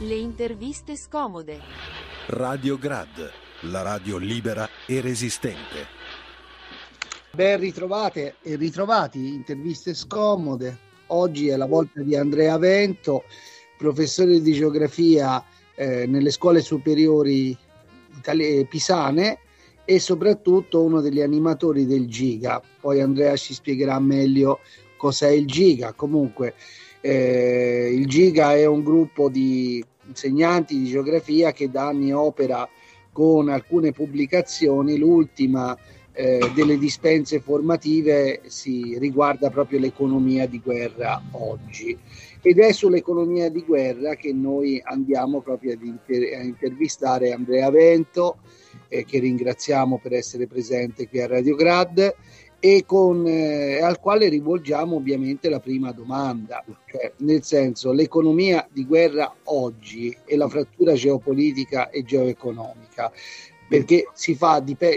Le interviste scomode. Radio Grad, la radio libera e resistente. Ben ritrovate e ritrovati, interviste scomode. Oggi è la volta di Andrea Vento, professore di geografia nelle scuole superiori pisane e soprattutto uno degli animatori del Giga. Poi Andrea ci spiegherà meglio cos'è il Giga. Comunque il Giga è un gruppo di insegnanti di geografia che da anni opera con alcune pubblicazioni. L'ultima delle dispense formative si riguarda proprio l'economia di guerra oggi, ed è sull'economia di guerra che noi andiamo proprio a intervistare Andrea Vento, che ringraziamo per essere presente qui a Radio Grad, e al quale rivolgiamo ovviamente la prima domanda, cioè nel senso, l'economia di guerra oggi e la frattura geopolitica e geoeconomica, perché si fa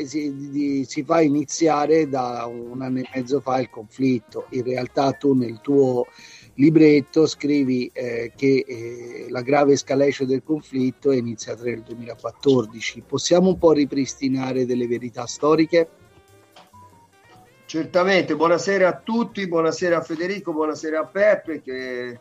iniziare da un anno e mezzo fa il conflitto. In realtà tu nel tuo libretto scrivi che la grave escalation del conflitto è iniziata nel 2014. Possiamo un po' ripristinare delle verità storiche? Certamente, buonasera a tutti, buonasera a Federico, buonasera a Peppe, che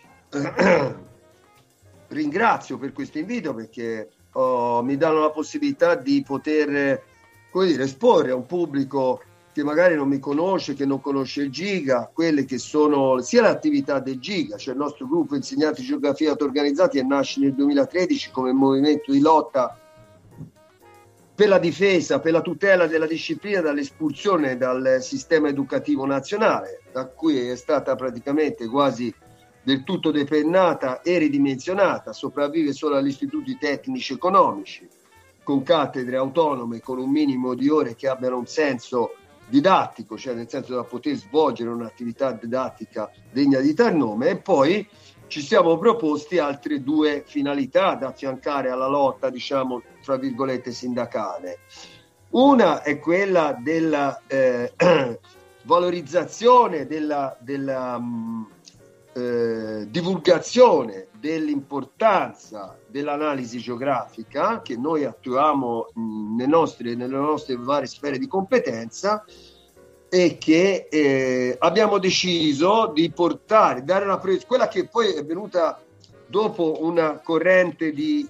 ringrazio per questo invito, perché mi danno la possibilità di poter, esporre a un pubblico che magari non mi conosce, che non conosce il Giga, quelle che sono sia l'attività del Giga, cioè il nostro gruppo insegnanti di geografia auto-organizzati, che nasce nel 2013 come movimento di lotta per la difesa, per la tutela della disciplina dall'espulsione dal sistema educativo nazionale, da cui è stata praticamente quasi del tutto depennata e ridimensionata, sopravvive solo agli istituti tecnici economici, con cattedre autonome, con un minimo di ore che abbiano un senso didattico, cioè nel senso da poter svolgere un'attività didattica degna di tal nome. E poi ci siamo proposti altre due finalità da affiancare alla lotta, diciamo, tra virgolette, sindacale. Una è quella della valorizzazione, della divulgazione dell'importanza dell'analisi geografica che noi attuiamo nelle nostre varie sfere di competenza, e che abbiamo deciso di dare quella che poi è venuta dopo una corrente di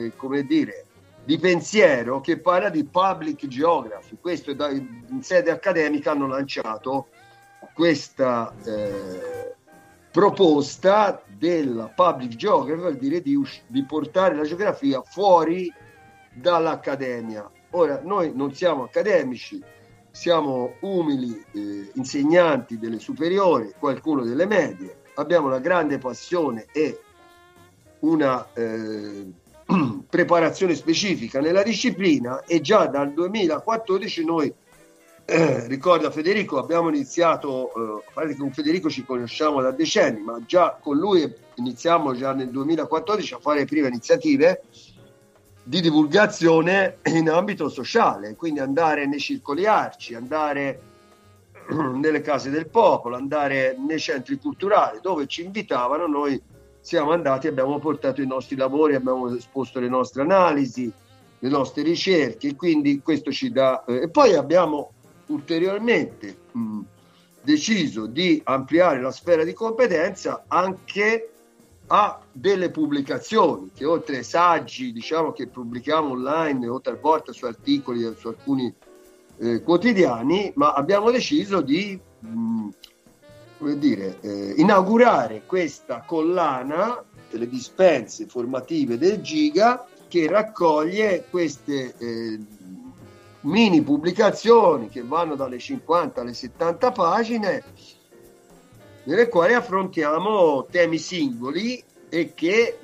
pensiero che parla di public geography. Questo in sede accademica hanno lanciato questa proposta della public geography, vuol dire di portare la geografia fuori dall'accademia. Ora, noi non siamo accademici, siamo umili insegnanti delle superiori, qualcuno delle medie, abbiamo una grande passione e una preparazione specifica nella disciplina, e già dal 2014 noi, ricorda Federico, abbiamo iniziato, con Federico ci conosciamo da decenni, ma già con lui iniziamo già nel 2014 a fare le prime iniziative di divulgazione in ambito sociale, quindi andare nei circoli arci, andare nelle case del popolo, andare nei centri culturali dove ci invitavano. Noi siamo andati, abbiamo portato i nostri lavori, abbiamo esposto le nostre analisi, le nostre ricerche, quindi questo ci dà e poi abbiamo ulteriormente deciso di ampliare la sfera di competenza anche a delle pubblicazioni che, oltre ai saggi, diciamo, che pubblichiamo online o talvolta su articoli su alcuni quotidiani, ma abbiamo deciso di inaugurare questa collana delle dispense formative del Giga, che raccoglie queste mini pubblicazioni che vanno dalle 50 alle 70 pagine, nelle quali affrontiamo temi singoli e che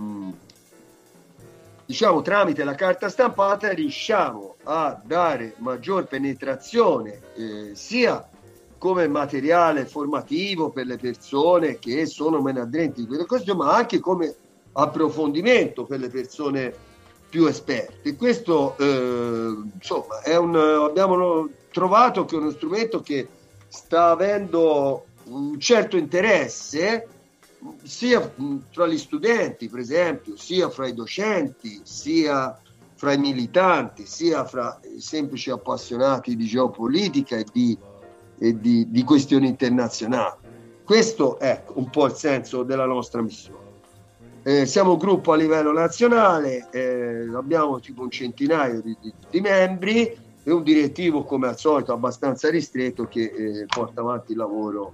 diciamo tramite la carta stampata riusciamo a dare maggior penetrazione sia come materiale formativo per le persone che sono meno aderenti di quelle cose, ma anche come approfondimento per le persone più esperte. Questo insomma abbiamo trovato che è uno strumento che sta avendo un certo interesse sia fra gli studenti, per esempio, sia fra i docenti, sia fra i militanti, sia fra i semplici appassionati di geopolitica e di questioni internazionali. Questo è un po' il senso della nostra missione. Siamo un gruppo a livello nazionale, abbiamo tipo un centinaio di membri e un direttivo, come al solito, abbastanza ristretto, che porta avanti il lavoro,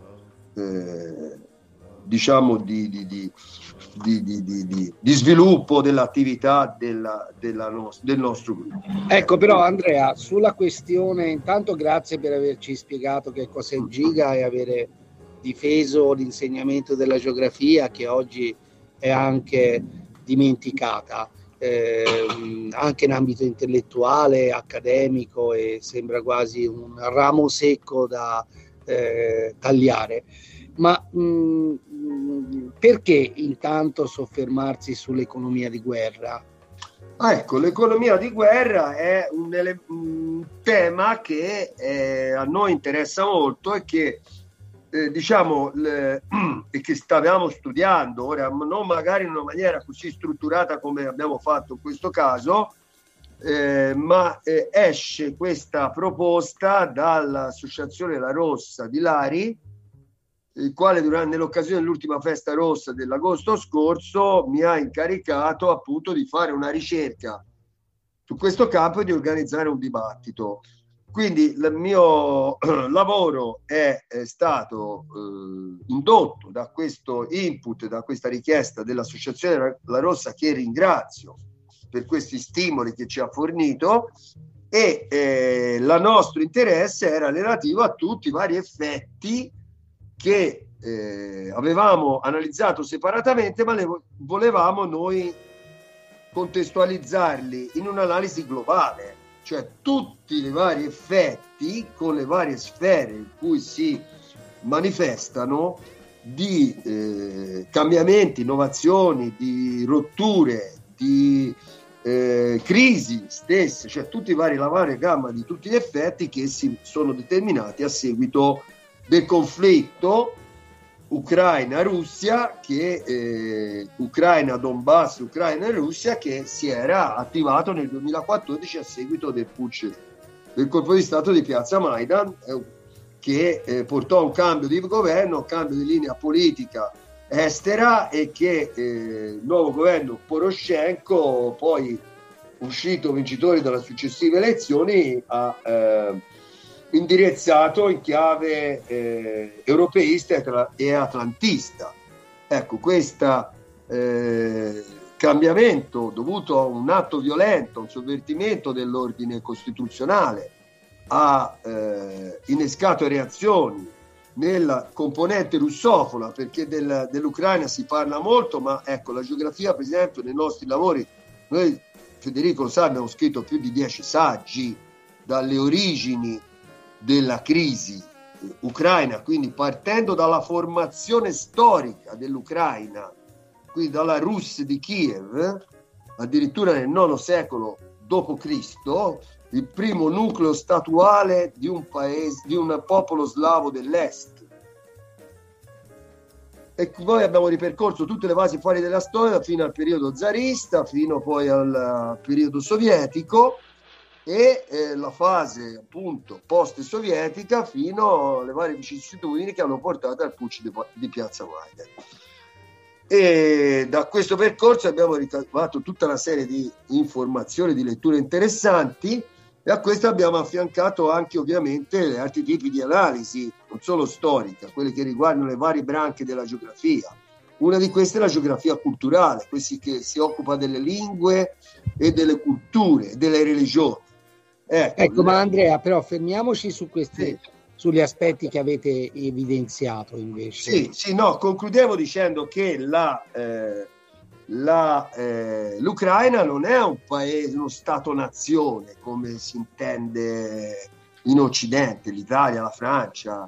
diciamo, di sviluppo dell'attività del nostro gruppo. Ecco, però Andrea, sulla questione, intanto grazie per averci spiegato che cos'è il Giga e avere difeso l'insegnamento della geografia, che oggi è anche dimenticata, anche in ambito intellettuale, accademico, e sembra quasi un ramo secco da tagliare. Ma perché intanto soffermarsi sull'economia di guerra? Ecco, l'economia di guerra è un tema che a noi interessa molto e che diciamo e che stavamo studiando ora, non magari in una maniera così strutturata come abbiamo fatto in questo caso, ma esce questa proposta dall'Associazione La Rossa di Lari, il quale nell'occasione dell'ultima festa rossa dell'agosto scorso mi ha incaricato appunto di fare una ricerca su questo campo e di organizzare un dibattito. Quindi il mio lavoro è stato indotto da questo input, da questa richiesta dell'Associazione La Rossa, che ringrazio per questi stimoli che ci ha fornito, e il nostro interesse era relativo a tutti i vari effetti che avevamo analizzato separatamente, ma volevamo noi contestualizzarli in un'analisi globale, cioè tutti i vari effetti con le varie sfere in cui si manifestano di cambiamenti, innovazioni, di rotture, di crisi stesse, cioè la varia gamma di tutti gli effetti che si sono determinati a seguito del conflitto Ucraina-Russia, Ucraina-Donbass, Ucraina e Russia, che si era attivato nel 2014 a seguito del putsch, del colpo di stato di Piazza Maidan, che portò a un cambio di governo, un cambio di linea politica estera, e che il nuovo governo Poroshenko, poi uscito vincitore dalle successive elezioni, ha indirizzato in chiave europeista e atlantista. Ecco, questo cambiamento dovuto a un atto violento, un sovvertimento dell'ordine costituzionale, ha innescato reazioni nella componente russofona, perché dell'Ucraina si parla molto, ma ecco, la geografia, per esempio, nei nostri lavori, noi, Federico lo sa, abbiamo scritto più di 10 saggi dalle origini della crisi ucraina, quindi partendo dalla formazione storica dell'Ucraina, quindi dalla Rus di Kiev, addirittura nel IX secolo d.C., il primo nucleo statuale di un paese, di un popolo slavo dell'est. E poi abbiamo ripercorso tutte le fasi fuori della storia, fino al periodo zarista, fino poi al periodo sovietico, e la fase appunto post-sovietica, fino alle varie vicissitudini che hanno portato al putsch di Piazza Maidan. E da questo percorso abbiamo ricavato tutta una serie di informazioni, di letture interessanti, e a questo abbiamo affiancato anche ovviamente altri tipi di analisi, non solo storica, quelle che riguardano le varie branche della geografia. Una di queste è la geografia culturale, questi che si occupa delle lingue e delle culture, delle religioni. Ecco, ma Andrea, però fermiamoci su questi, sugli aspetti che avete evidenziato invece. Sì, no, concludevo dicendo che l'Ucraina non è un paese, uno stato-nazione come si intende in Occidente, l'Italia, la Francia,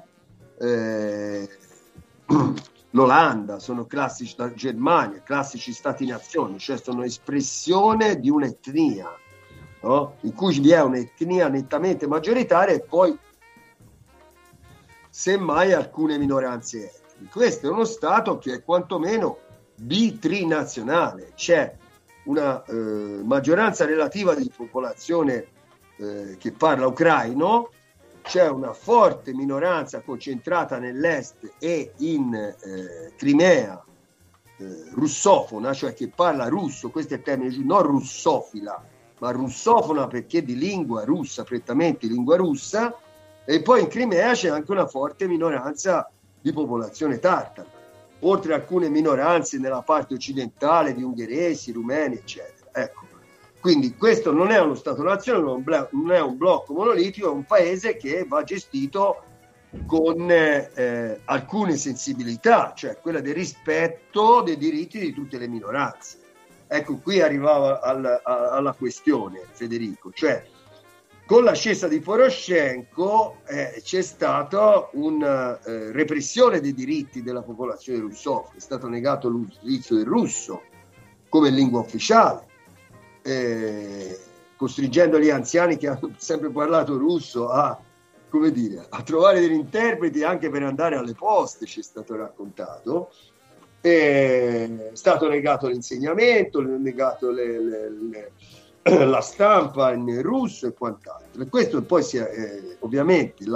l'Olanda, sono classici, la Germania, classici stati-nazioni, cioè sono espressione di un'etnia, no? In cui vi è un'etnia nettamente maggioritaria e poi semmai alcune minoranze etniche. Questo è uno Stato che è quantomeno bitrinazionale, c'è una maggioranza relativa di popolazione che parla ucraino, c'è una forte minoranza concentrata nell'est e in Crimea russofona, cioè che parla russo, questo è il termine, non russofila, ma russofona perché di lingua russa, prettamente lingua russa, e poi in Crimea c'è anche una forte minoranza di popolazione tartara, oltre a alcune minoranze nella parte occidentale di ungheresi, rumeni, eccetera. Ecco. Quindi questo non è uno Stato-nazione, non è un blocco monolitico, è un paese che va gestito con alcune sensibilità, cioè quella del rispetto dei diritti di tutte le minoranze. Ecco, qui arrivava alla questione, Federico, cioè con l'ascesa di Poroshenko c'è stata una repressione dei diritti della popolazione russofona, è stato negato l'utilizzo del russo come lingua ufficiale, costringendo gli anziani che hanno sempre parlato russo a trovare degli interpreti anche per andare alle poste, ci è stato raccontato. È stato negato l'insegnamento, negato la stampa in russo e quant'altro. E questo poi ovviamente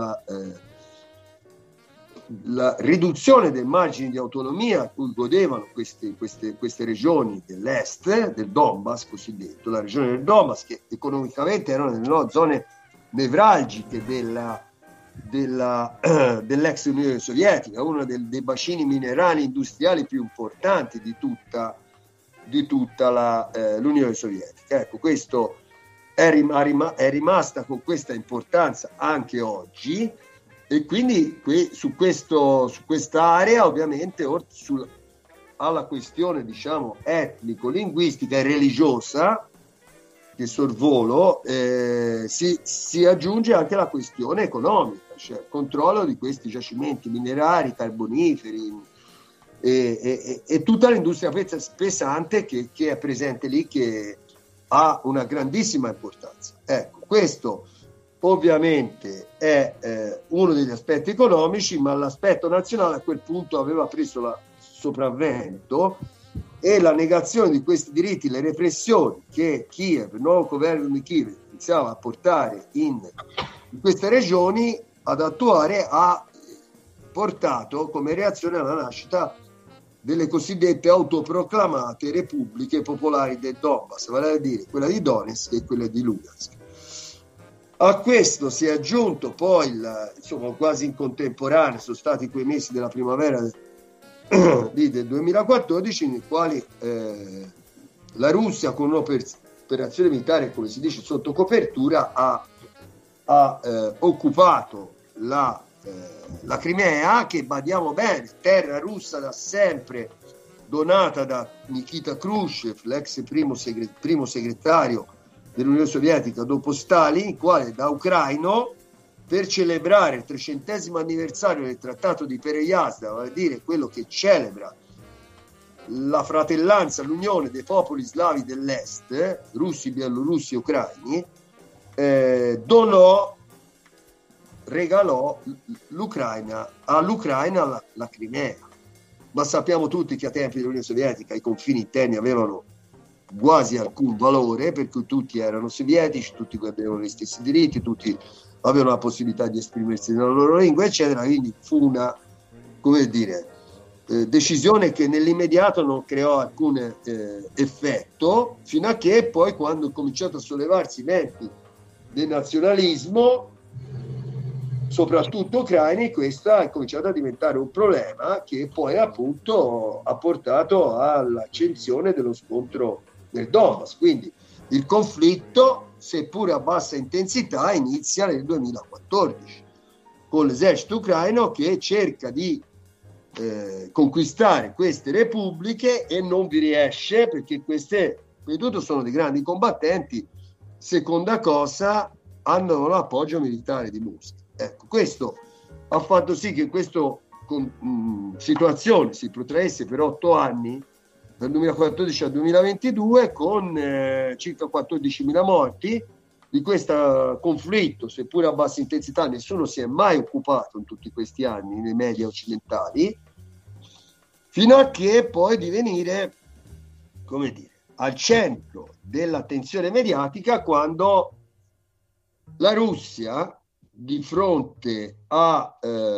la riduzione del margine di autonomia a cui godevano queste regioni dell'est, del Donbass cosiddetto, la regione del Donbass, che economicamente erano nelle zone nevralgiche dell'ex Unione Sovietica, uno dei bacini minerali industriali più importanti di tutta l'Unione Sovietica. Ecco, questo è rimasta con questa importanza anche oggi, e quindi su questa area ovviamente alla questione etnico-linguistica e religiosa che sorvolo si aggiunge anche la questione economica, cioè il controllo di questi giacimenti minerari, carboniferi e tutta l'industria pesante che è presente lì, che ha una grandissima importanza. Ecco, questo ovviamente è uno degli aspetti economici, ma l'aspetto nazionale a quel punto aveva preso il sopravvento, e la negazione di questi diritti, le repressioni che Kiev, il nuovo governo di Kiev, iniziava a portare in queste regioni ad attuare, ha portato come reazione alla nascita delle cosiddette autoproclamate repubbliche popolari del Donbass, vale a dire quella di Donetsk e quella di Lugansk. A questo si è aggiunto poi, quasi in contemporanea, sono stati quei mesi della primavera del 2014, nei quali la Russia, con un'operazione militare, come si dice, sotto copertura, ha occupato la Crimea, che, badiamo bene, terra russa da sempre, donata da Nikita Khrushchev, l'ex primo segretario dell'Unione Sovietica dopo Stalin, il quale da ucraino, per celebrare il 300° anniversario del Trattato di Perejasda, vale a dire quello che celebra la fratellanza, l'unione dei popoli slavi dell'est, russi, bielorussi e ucraini, regalò all'Ucraina la Crimea. Ma sappiamo tutti che a tempi dell'Unione Sovietica i confini interni avevano quasi alcun valore, per cui tutti erano sovietici, tutti avevano gli stessi diritti, tutti avevano la possibilità di esprimersi nella loro lingua, eccetera. Quindi fu una, decisione che nell'immediato non creò alcun effetto, fino a che poi, quando è cominciato a sollevarsi i venti del nazionalismo, soprattutto ucraini, questa è cominciata a diventare un problema, che poi appunto ha portato all'accensione dello scontro nel Donbass. Quindi il conflitto, seppure a bassa intensità, inizia nel 2014 con l'esercito ucraino che cerca di conquistare queste repubbliche e non vi riesce, perché queste, prima di tutto, sono dei grandi combattenti, seconda cosa, hanno l'appoggio militare di Mosca. Ecco, questo ha fatto sì che questa situazione si protraesse per 8 anni, dal 2014 al 2022, con circa 14.000 morti. Di questo conflitto, seppure a bassa intensità, nessuno si è mai occupato in tutti questi anni nei media occidentali, fino a che poi di venire, come dire, al centro dell'attenzione mediatica quando la Russia, di fronte a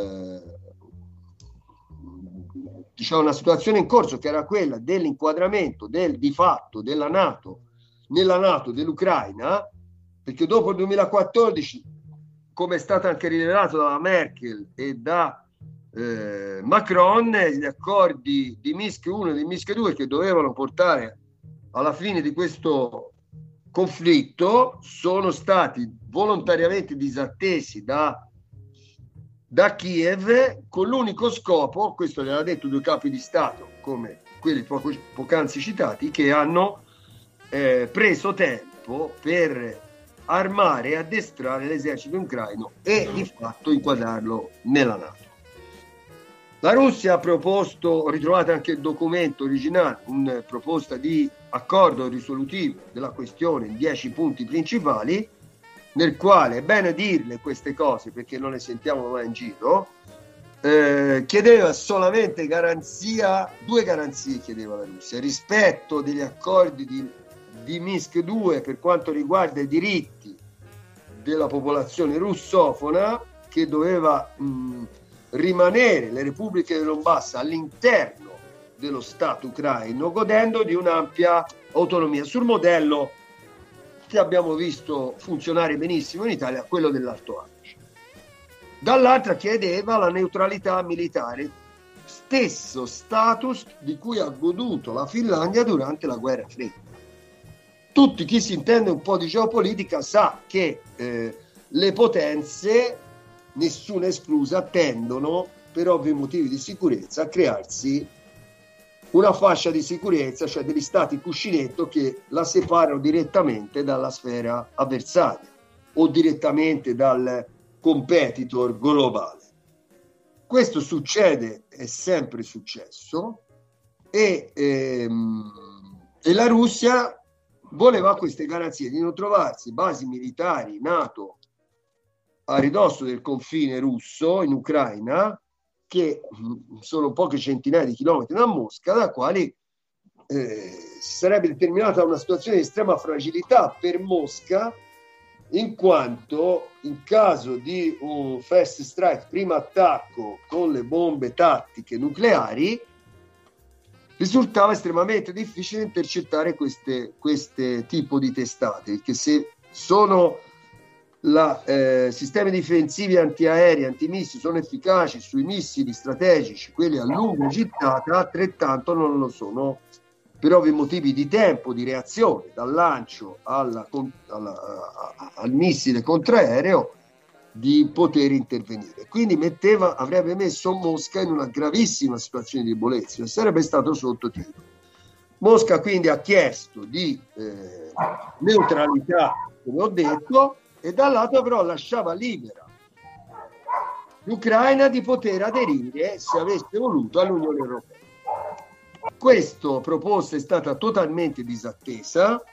diciamo una situazione in corso che era quella dell'inquadramento di fatto della NATO nella NATO dell'Ucraina, perché dopo il 2014, come è stato anche rivelato dalla Merkel e da Macron, gli accordi di Minsk 1 e di Minsk 2 che dovevano portare alla fine di questo conflitto sono stati volontariamente disattesi da Kiev, con l'unico scopo, questo l'ha detto due capi di Stato come quelli poc'anzi citati, che hanno preso tempo per armare e addestrare l'esercito ucraino e di fatto inquadrarlo nella NATO. La Russia ha proposto, ho ritrovato anche il documento originale, una proposta di accordo risolutivo della questione in 10 punti principali, nel quale, è bene dirle queste cose perché non le sentiamo mai in giro, chiedeva solamente due garanzie chiedeva la Russia: rispetto degli accordi di Minsk 2 per quanto riguarda i diritti della popolazione russofona, che doveva rimanere le repubbliche del Donbass all'interno dello Stato ucraino, godendo di un'ampia autonomia, sul modello che abbiamo visto funzionare benissimo in Italia, quello dell'Alto Adige. Dall'altra chiedeva la neutralità militare, stesso status di cui ha goduto la Finlandia durante la guerra fredda. Tutti chi si intende un po' di geopolitica sa che le potenze, nessuna esclusa, tendono, per ovvi motivi di sicurezza, a crearsi una fascia di sicurezza, cioè degli stati cuscinetto che la separano direttamente dalla sfera avversaria o direttamente dal competitor globale. Questo succede, è sempre successo, e la Russia voleva queste garanzie di non trovarsi basi militari NATO a ridosso del confine russo in Ucraina, che sono poche centinaia di chilometri da Mosca, da quali si sarebbe determinata una situazione di estrema fragilità per Mosca, in quanto in caso di un first strike, primo attacco con le bombe tattiche nucleari, risultava estremamente difficile intercettare queste tipo di testate, che se sono sistemi difensivi antiaerei, antimissili, sono efficaci sui missili strategici, quelli a lunga gittata, altrettanto non lo sono per ovvi motivi di tempo, di reazione, dal lancio al missile contraereo, di poter intervenire. Quindi avrebbe messo Mosca in una gravissima situazione di debolezza e sarebbe stato sotto tiro. Mosca quindi ha chiesto di neutralità, come ho detto, e dall'altro però lasciava libera l'Ucraina di poter aderire, se avesse voluto, all'Unione Europea. Questa proposta è stata totalmente disattesa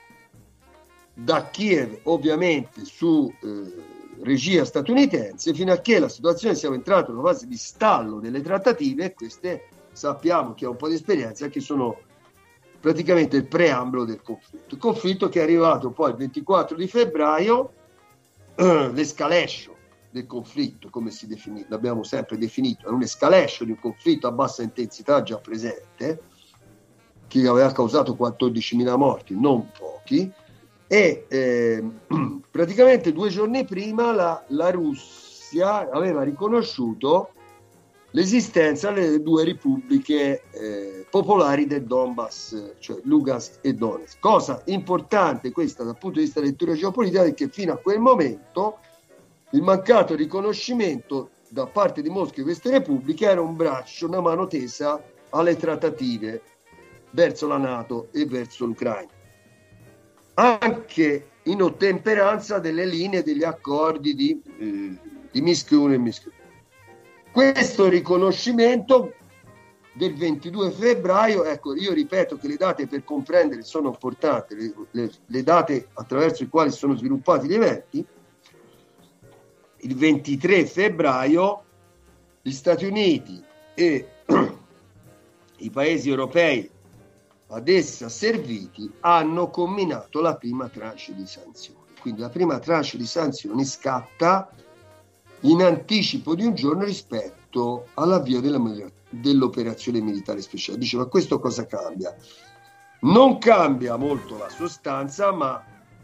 da Kiev, ovviamente su regia statunitense, fino a che la situazione siamo entrati in una fase di stallo delle trattative, e queste sappiamo, che ha un po' di esperienza, che sono praticamente il preambolo del conflitto. Il conflitto che è arrivato poi il 24 di febbraio, l'escalation del conflitto, come si definì, l'abbiamo sempre definito, è un'escalation di un conflitto a bassa intensità già presente, che aveva causato 14.000 morti, non pochi, e praticamente 2 giorni prima la Russia aveva riconosciuto l'esistenza delle 2 repubbliche popolari del Donbass, cioè Lugansk e Donetsk. Cosa importante questa dal punto di vista della lettura geopolitica, è che fino a quel momento il mancato riconoscimento da parte di Mosca di queste repubbliche era un braccio, una mano tesa alle trattative verso la NATO e verso l'Ucraina, anche in ottemperanza delle linee degli accordi di Minsk 1 e Minsk 2. Questo riconoscimento del 22 febbraio, ecco, io ripeto che le date per comprendere sono importanti, le date attraverso le quali sono sviluppati gli eventi. Il 23 febbraio gli Stati Uniti e i paesi europei ad essa serviti hanno comminato la prima tranche di sanzioni. Quindi la prima tranche di sanzioni scatta in anticipo di un giorno rispetto all'avvio dell'operazione militare speciale. Dice, ma questo cosa cambia? Non cambia molto la sostanza, ma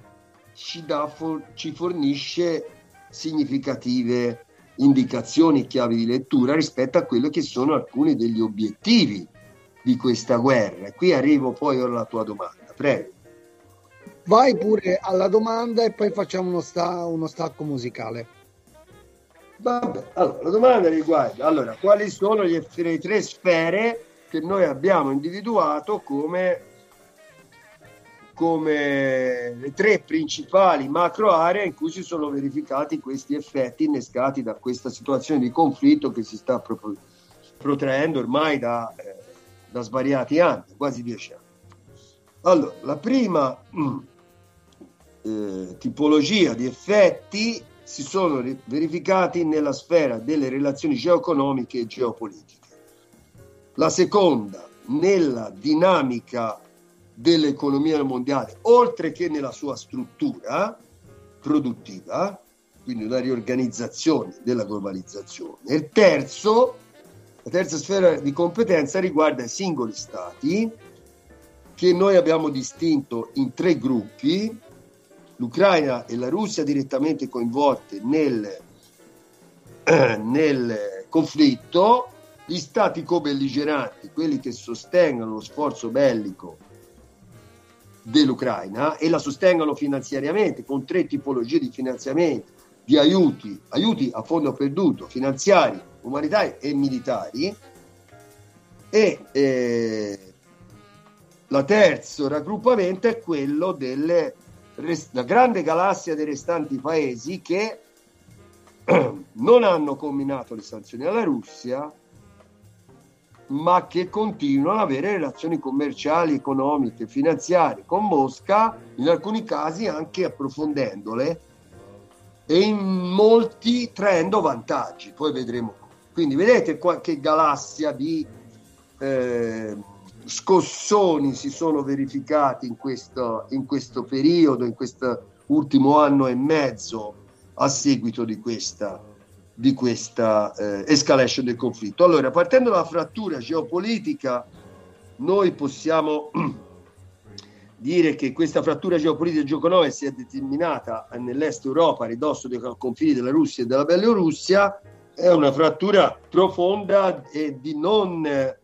ci fornisce significative indicazioni e chiavi di lettura rispetto a quello che sono alcuni degli obiettivi di questa guerra. Qui arrivo poi alla tua domanda, prego. Vai pure alla domanda e poi facciamo uno stacco musicale. Vabbè, allora, la domanda riguarda quali sono le tre sfere che noi abbiamo individuato come le tre principali macro aree in cui si sono verificati questi effetti innescati da questa situazione di conflitto che si sta protraendo ormai da svariati anni, quasi 10 anni. Allora, la prima tipologia di effetti si sono verificati nella sfera delle relazioni geoeconomiche e geopolitiche. La seconda, nella dinamica dell'economia mondiale, oltre che nella sua struttura produttiva, quindi una riorganizzazione della globalizzazione. E la terza sfera di competenza riguarda i singoli stati, che noi abbiamo distinto in tre gruppi: l'Ucraina e la Russia direttamente coinvolte nel conflitto, gli stati co-belligeranti, quelli che sostengono lo sforzo bellico dell'Ucraina e la sostengono finanziariamente con tre tipologie di finanziamento, di aiuti a fondo perduto, finanziari, umanitari e militari. E la terzo raggruppamento è quello della grande galassia dei restanti paesi che non hanno comminato le sanzioni alla Russia, ma che continuano ad avere relazioni commerciali, economiche, finanziarie con Mosca, in alcuni casi anche approfondendole e in molti traendo vantaggi. Poi vedremo. Quindi vedete che galassia di scossoni si sono verificati in questo periodo, in questo ultimo anno e mezzo, a seguito di questa escalation del conflitto. Allora, partendo dalla frattura geopolitica, noi possiamo dire che questa frattura geopolitica e geoeconomica si è determinata nell'est Europa, a ridosso dei confini della Russia e della Bielorussia. È una frattura profonda e di non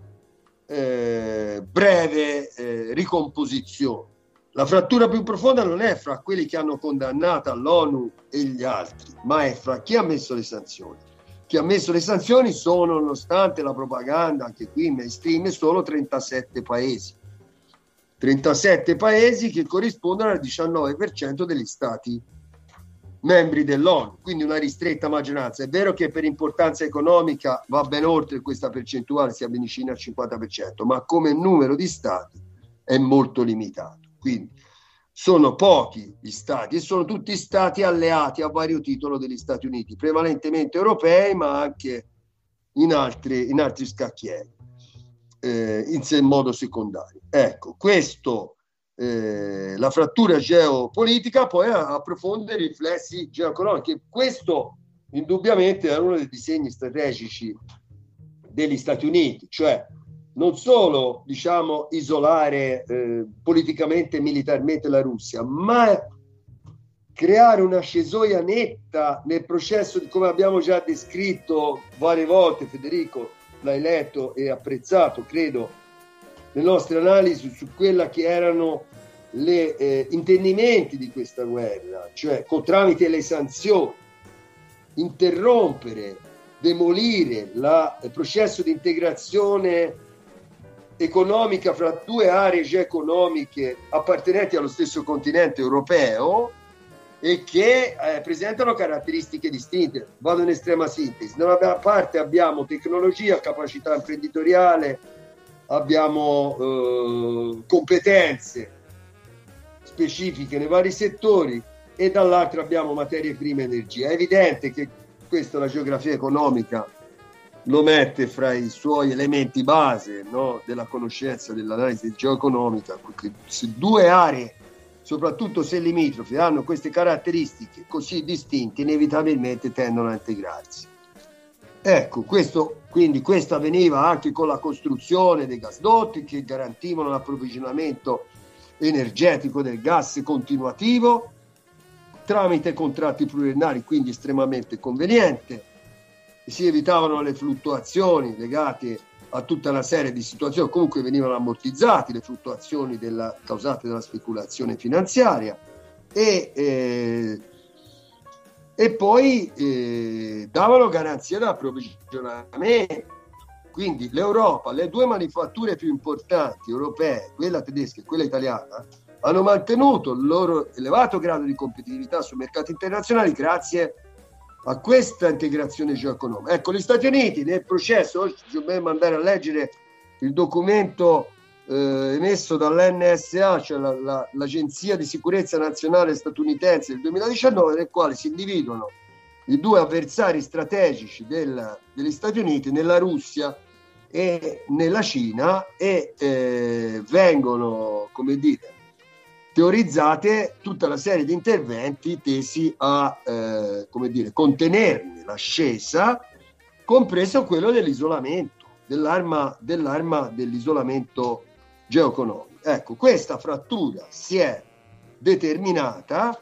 breve ricomposizione. La frattura più profonda non è fra quelli che hanno condannato l'ONU e gli altri, ma è fra chi ha messo le sanzioni. Chi ha messo le sanzioni sono, nonostante la propaganda, anche qui mainstream, solo 37 paesi. 37 paesi che corrispondono al 19% degli stati membri dell'ONU, quindi una ristretta maggioranza. È vero che per importanza economica va ben oltre questa percentuale, si avvicina al 50%, ma come numero di stati è molto limitato. Quindi sono pochi gli stati e sono tutti stati alleati a vario titolo degli Stati Uniti, prevalentemente europei, ma anche in altri scacchieri, in modo secondario. Ecco, questo la frattura geopolitica poi approfonde i riflessi geoeconomici. Questo indubbiamente è uno dei disegni strategici degli Stati Uniti, cioè non solo, diciamo, isolare politicamente e militarmente la Russia, ma creare una cesoia netta nel processo di, come abbiamo già descritto varie volte, Federico l'hai letto e apprezzato, credo, le nostre analisi su quella che erano gli intendimenti di questa guerra, cioè tramite le sanzioni interrompere, demolire il processo di integrazione economica fra due aree geoeconomiche appartenenti allo stesso continente europeo e che presentano caratteristiche distinte. Vado in estrema sintesi. Da una parte abbiamo tecnologia, capacità imprenditoriale, abbiamo competenze specifiche nei vari settori e dall'altra abbiamo materie prime e energia. È evidente che questa è la geografia economica lo mette fra i suoi elementi base, no, della conoscenza dell'analisi geoeconomica. Se due aree, soprattutto se limitrofe, hanno queste caratteristiche così distinte, inevitabilmente tendono a integrarsi. Ecco, questo avveniva anche con la costruzione dei gasdotti che garantivano l'approvvigionamento energetico del gas continuativo tramite contratti pluriennali, quindi estremamente conveniente. Si evitavano le fluttuazioni legate a tutta una serie di situazioni, comunque venivano ammortizzate le fluttuazioni causate dalla speculazione finanziaria e poi davano garanzia d'approvvigionamento. Quindi l'Europa, le due manifatture più importanti europee, quella tedesca e quella italiana, hanno mantenuto il loro elevato grado di competitività sui mercati internazionali grazie a questa integrazione geoeconomica. Ecco, gli Stati Uniti nel processo, oggi dobbiamo andare a leggere il documento emesso dall'NSA, cioè l'Agenzia di Sicurezza Nazionale statunitense del 2019, nel quale si individuano i due avversari strategici degli Stati Uniti nella Russia e nella Cina e vengono, come dire, teorizzate tutta una serie di interventi tesi a contenerne l'ascesa, compreso quello dell'isolamento, dell'arma dell'isolamento geoeconomico. Ecco, questa frattura si è determinata,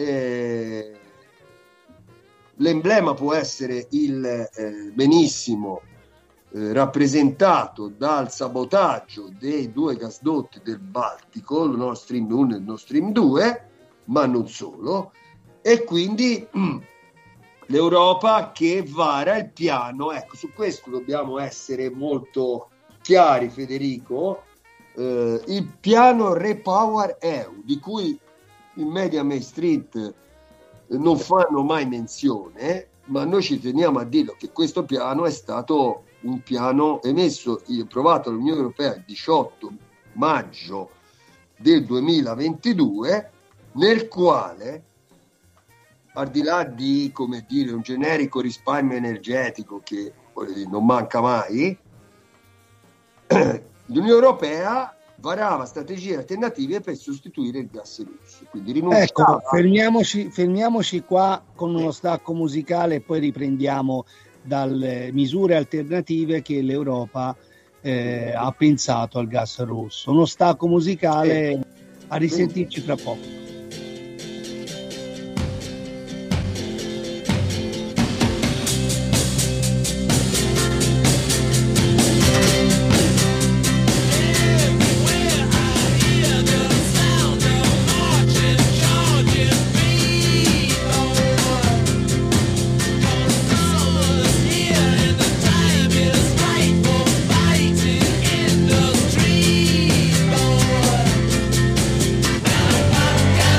l'emblema può essere benissimo rappresentato dal sabotaggio dei due gasdotti del Baltico, il Nord Stream 1 e il Nord Stream 2, ma non solo, e quindi l'Europa che vara il piano. Ecco, su questo dobbiamo essere molto chiari, Federico. Il piano Repower EU, di cui in media Main Street non fanno mai menzione, ma noi ci teniamo a dirlo che questo piano è stato un piano emesso e approvato dall'Unione Europea il 18 maggio del 2022, nel quale, al di là di, come dire, un generico risparmio energetico che non manca mai, l'Unione Europea varava strategie alternative per sostituire il gas russo. Quindi ecco, fermiamoci qua con uno stacco musicale e poi riprendiamo dalle misure alternative che l'Europa ha pensato al gas russo. Uno stacco musicale, a risentirci fra poco. Got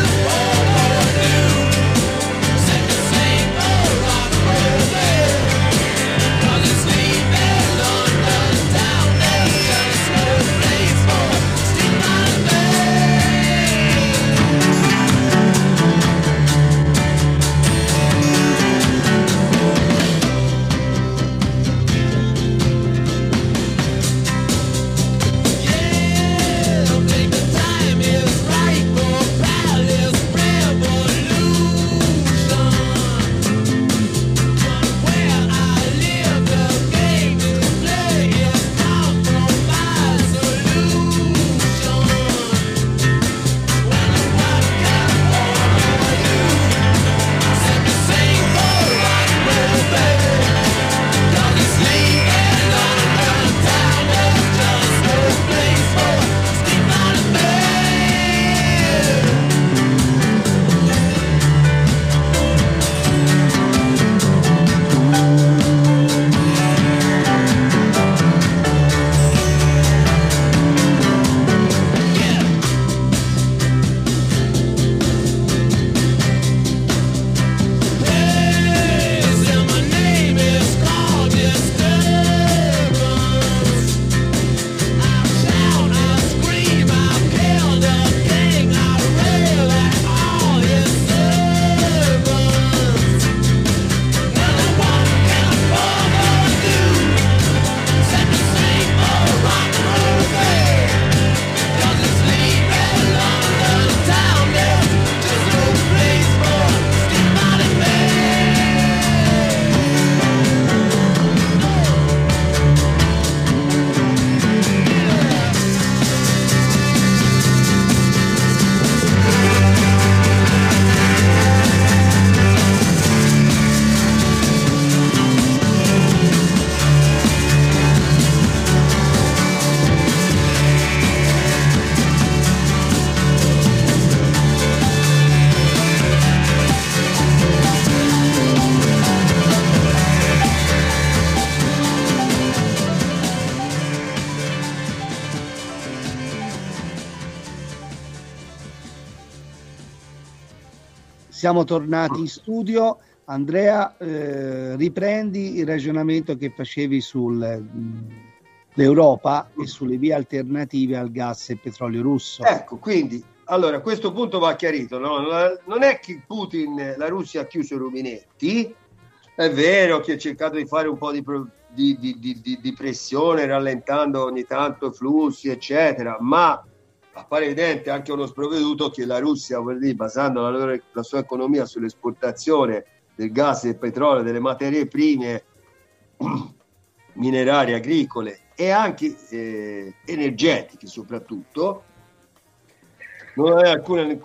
Siamo tornati in studio. Andrea, riprendi il ragionamento che facevi sull'Europa e sulle vie alternative al gas e petrolio russo. Ecco, quindi, allora, questo punto va chiarito, no? Non è che la Russia ha chiuso i rubinetti, è vero che ha cercato di fare un po' di pressione, rallentando ogni tanto i flussi, eccetera, ma appare evidente anche uno sprovveduto che la Russia, basando la sua economia sull'esportazione del gas, del petrolio, delle materie prime minerarie, agricole e anche energetiche soprattutto, non aveva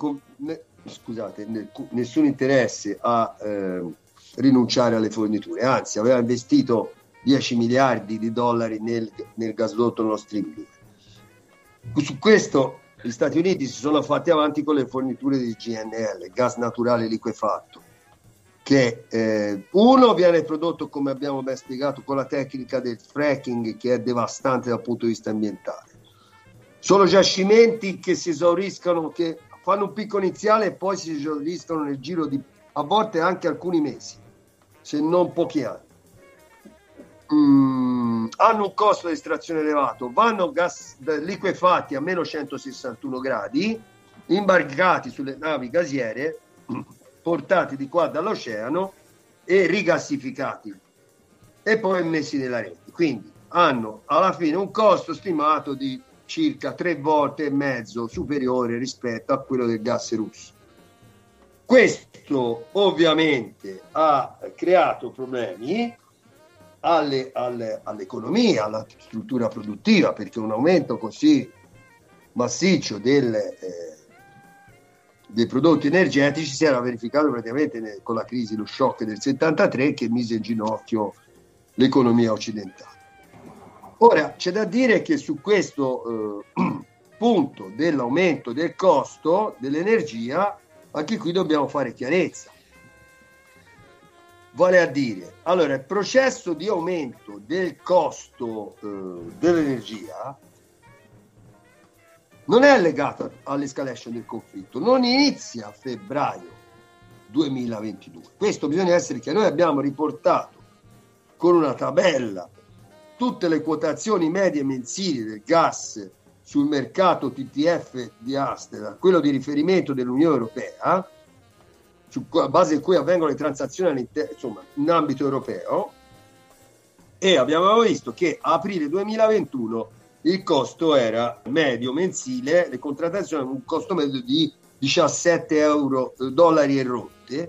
nessun interesse a rinunciare alle forniture, anzi aveva investito 10 miliardi di dollari nel gasdotto Nord Stream 2. Su questo gli Stati Uniti si sono fatti avanti con le forniture di GNL, gas naturale liquefatto, che uno viene prodotto, come abbiamo ben spiegato, con la tecnica del fracking, che è devastante dal punto di vista ambientale. Sono giacimenti che si esauriscono, che fanno un picco iniziale e poi si esauriscono nel giro di a volte anche alcuni mesi, se non pochi anni. Hanno un costo di estrazione elevato, vanno gas liquefatti a meno 161 gradi, imbarcati sulle navi gasiere, portati di qua dall'oceano e rigassificati e poi messi nella rete. Quindi hanno alla fine un costo stimato di circa 3,5 volte superiore rispetto a quello del gas russo. Questo ovviamente ha creato problemi all'economia, alla struttura produttiva, perché un aumento così massiccio dei prodotti energetici si era verificato praticamente con la crisi, lo shock del 73, che mise in ginocchio l'economia occidentale. Ora c'è da dire che su questo punto dell'aumento del costo dell'energia, anche qui dobbiamo fare chiarezza. Vale a dire, allora, il processo di aumento del costo dell'energia non è legato all'escalation del conflitto, non inizia a febbraio 2022. Questo bisogna essere chiari. Noi abbiamo riportato con una tabella tutte le quotazioni medie mensili del gas sul mercato TTF di Amsterdam, quello di riferimento dell'Unione Europea, a base di cui avvengono le transazioni in ambito europeo, e abbiamo visto che a aprile 2021 il costo era medio mensile, le contrattazioni hanno un costo medio di 17 dollari e rotte,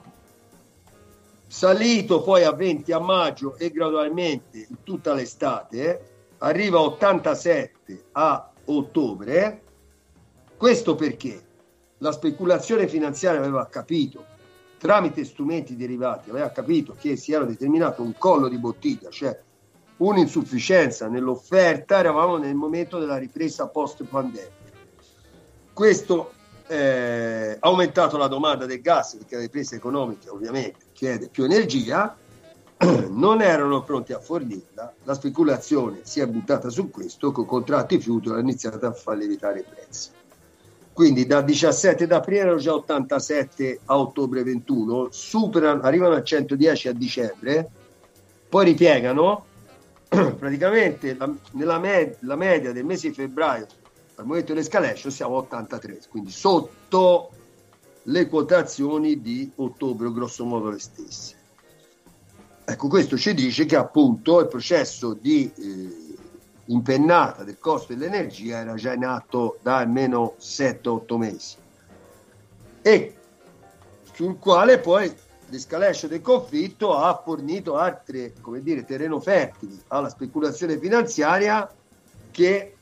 salito poi a 20 a maggio e gradualmente in tutta l'estate, arriva a 87 a ottobre. Questo perché la speculazione finanziaria aveva capito, tramite strumenti derivati, aveva capito che si era determinato un collo di bottiglia, cioè un'insufficienza nell'offerta. Eravamo nel momento della ripresa post-pandemica. Questo ha aumentato la domanda del gas, perché la ripresa economica ovviamente chiede più energia, non erano pronti a fornirla, la speculazione si è buttata su questo, con contratti futuri ha iniziato a far lievitare i prezzi. Quindi da 17 d'aprile erano già 87 a ottobre 21, arrivano a 110 a dicembre, poi ripiegano. Praticamente la media del mese di febbraio al momento dell'escalation siamo a 83, quindi sotto le quotazioni di ottobre, grosso modo le stesse. Ecco, questo ci dice che appunto il processo di impennata del costo dell'energia era già in atto da almeno 7-8 mesi, e sul quale poi l'escalation del conflitto ha fornito altre, terreno fertile alla speculazione finanziaria, che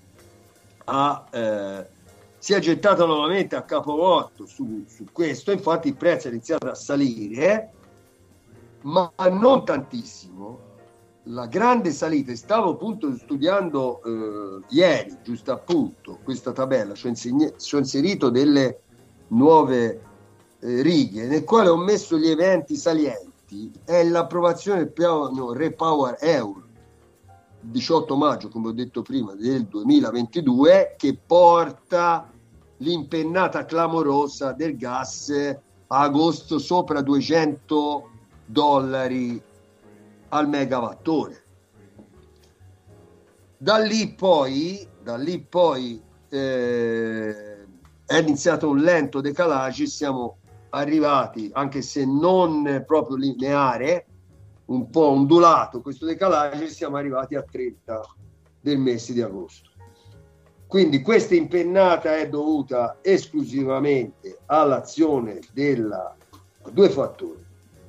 si è gettata nuovamente a capovolto su questo. Infatti il prezzo è iniziato a salire, ma non tantissimo. La grande salita, stavo appunto studiando ieri, giusto appunto, questa tabella, ci ho inserito delle nuove righe, nel quale ho messo gli eventi salienti. È l'approvazione del piano Repower EU 18 maggio, come ho detto prima, del 2022, che porta l'impennata clamorosa del gas a agosto sopra $200 al megawattore. Da lì poi è iniziato un lento decalage, siamo arrivati, anche se non proprio lineare, un po' ondulato questo decalage, siamo arrivati a 30 del mese di agosto. Quindi questa impennata è dovuta esclusivamente all'azione due fattori: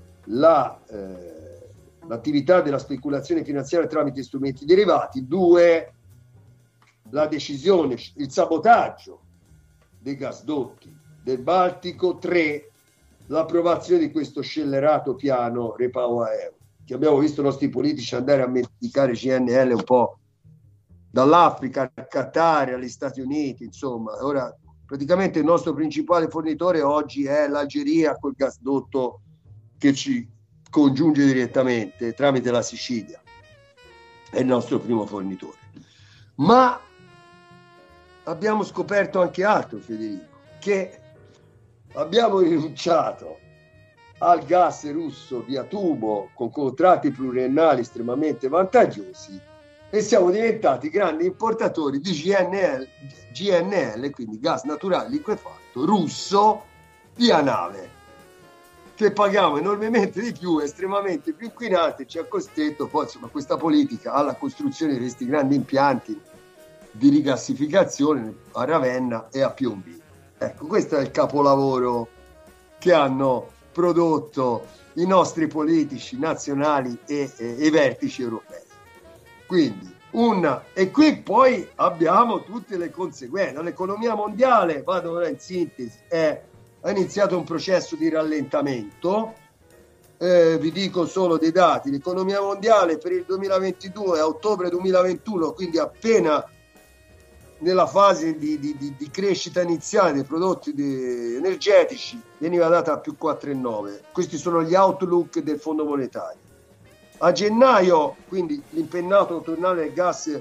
l'attività della speculazione finanziaria tramite strumenti derivati, 2, la decisione, il sabotaggio dei gasdotti del Baltico, 3, l'approvazione di questo scellerato piano REPowerEU, che abbiamo visto i nostri politici andare a mendicare CNL un po' dall'Africa al Qatar, agli Stati Uniti, insomma. Ora praticamente il nostro principale fornitore oggi è l'Algeria, col gasdotto che ci congiunge direttamente tramite la Sicilia, è il nostro primo fornitore. Ma abbiamo scoperto anche altro, Federico, che abbiamo rinunciato al gas russo via tubo con contratti pluriennali estremamente vantaggiosi e siamo diventati grandi importatori di GNL, quindi gas naturale liquefatto russo via nave, che paghiamo enormemente di più, estremamente più inquinante, ci ha costretto poi, insomma, questa politica alla costruzione di questi grandi impianti di rigassificazione a Ravenna e a Piombino. Ecco, questo è il capolavoro che hanno prodotto i nostri politici nazionali e i vertici europei. Quindi e qui poi abbiamo tutte le conseguenze. L'economia mondiale, vado ora in sintesi, ha iniziato un processo di rallentamento. Vi dico solo dei dati: l'economia mondiale per il 2022 a ottobre 2021, quindi appena nella fase di crescita iniziale dei prodotti energetici, veniva data a più 4,9. Questi sono gli outlook del Fondo Monetario. A gennaio, quindi l'impennato autunnale del gas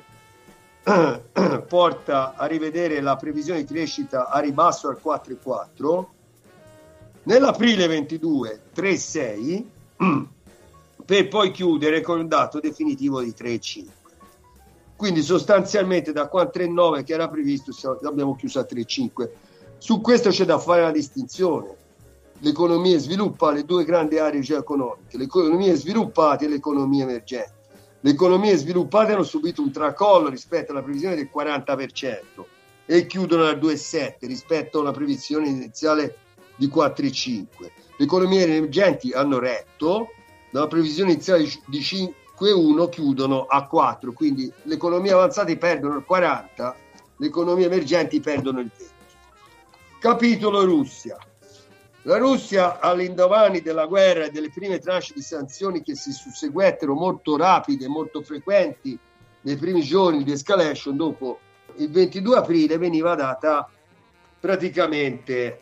porta a rivedere la previsione di crescita a ribasso al 4,4. Nell'aprile 22 3,6, per poi chiudere con un dato definitivo di 3,5. Quindi sostanzialmente da 4,9 che era previsto abbiamo chiuso a 3,5. Su questo c'è da fare una distinzione: l'economia sviluppa le due grandi aree geoeconomiche, le economie sviluppate e le economie emergenti. Le economie sviluppate hanno subito un tracollo rispetto alla previsione del 40% e chiudono al 2,7 rispetto a una previsione iniziale di 4,5. Le economie emergenti hanno retto, dalla previsione iniziale di 5,1 chiudono a 4, quindi le economie avanzate perdono il 40, le economie emergenti perdono il 20. Capitolo Russia. La Russia, all'indomani della guerra e delle prime tranche di sanzioni che si susseguettero, molto rapide, molto frequenti nei primi giorni di escalation, dopo il 22 aprile veniva data praticamente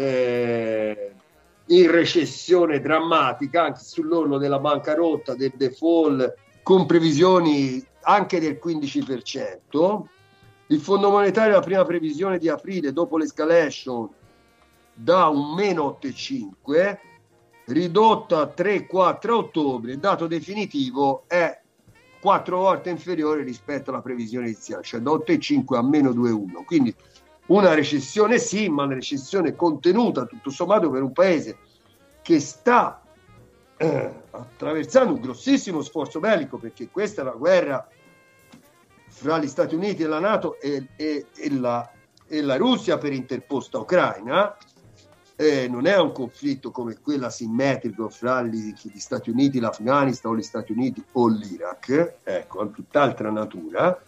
in recessione drammatica, anche sull'orlo della bancarotta, del default, con previsioni anche del 15%. Il Fondo Monetario, la prima previsione di aprile dopo l'escalation, da un meno 8,5, ridotto a 3,4 a ottobre. Il dato definitivo è 4 volte inferiore rispetto alla previsione iniziale, cioè da 8,5 a meno 2,1. Quindi una recessione sì, ma una recessione contenuta, tutto sommato, per un paese che sta attraversando un grossissimo sforzo bellico, perché questa è la guerra fra gli Stati Uniti e la NATO e la Russia per interposta Ucraina. Non è un conflitto come quello asimmetrico fra gli Stati Uniti, l'Afghanistan, o gli Stati Uniti o l'Iraq, ecco, ha tutt'altra natura.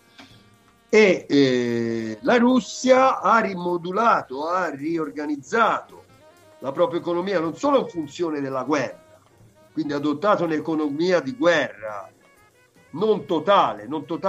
E la Russia ha rimodulato, ha riorganizzato la propria economia non solo in funzione della guerra, quindi ha adottato un'economia di guerra non totale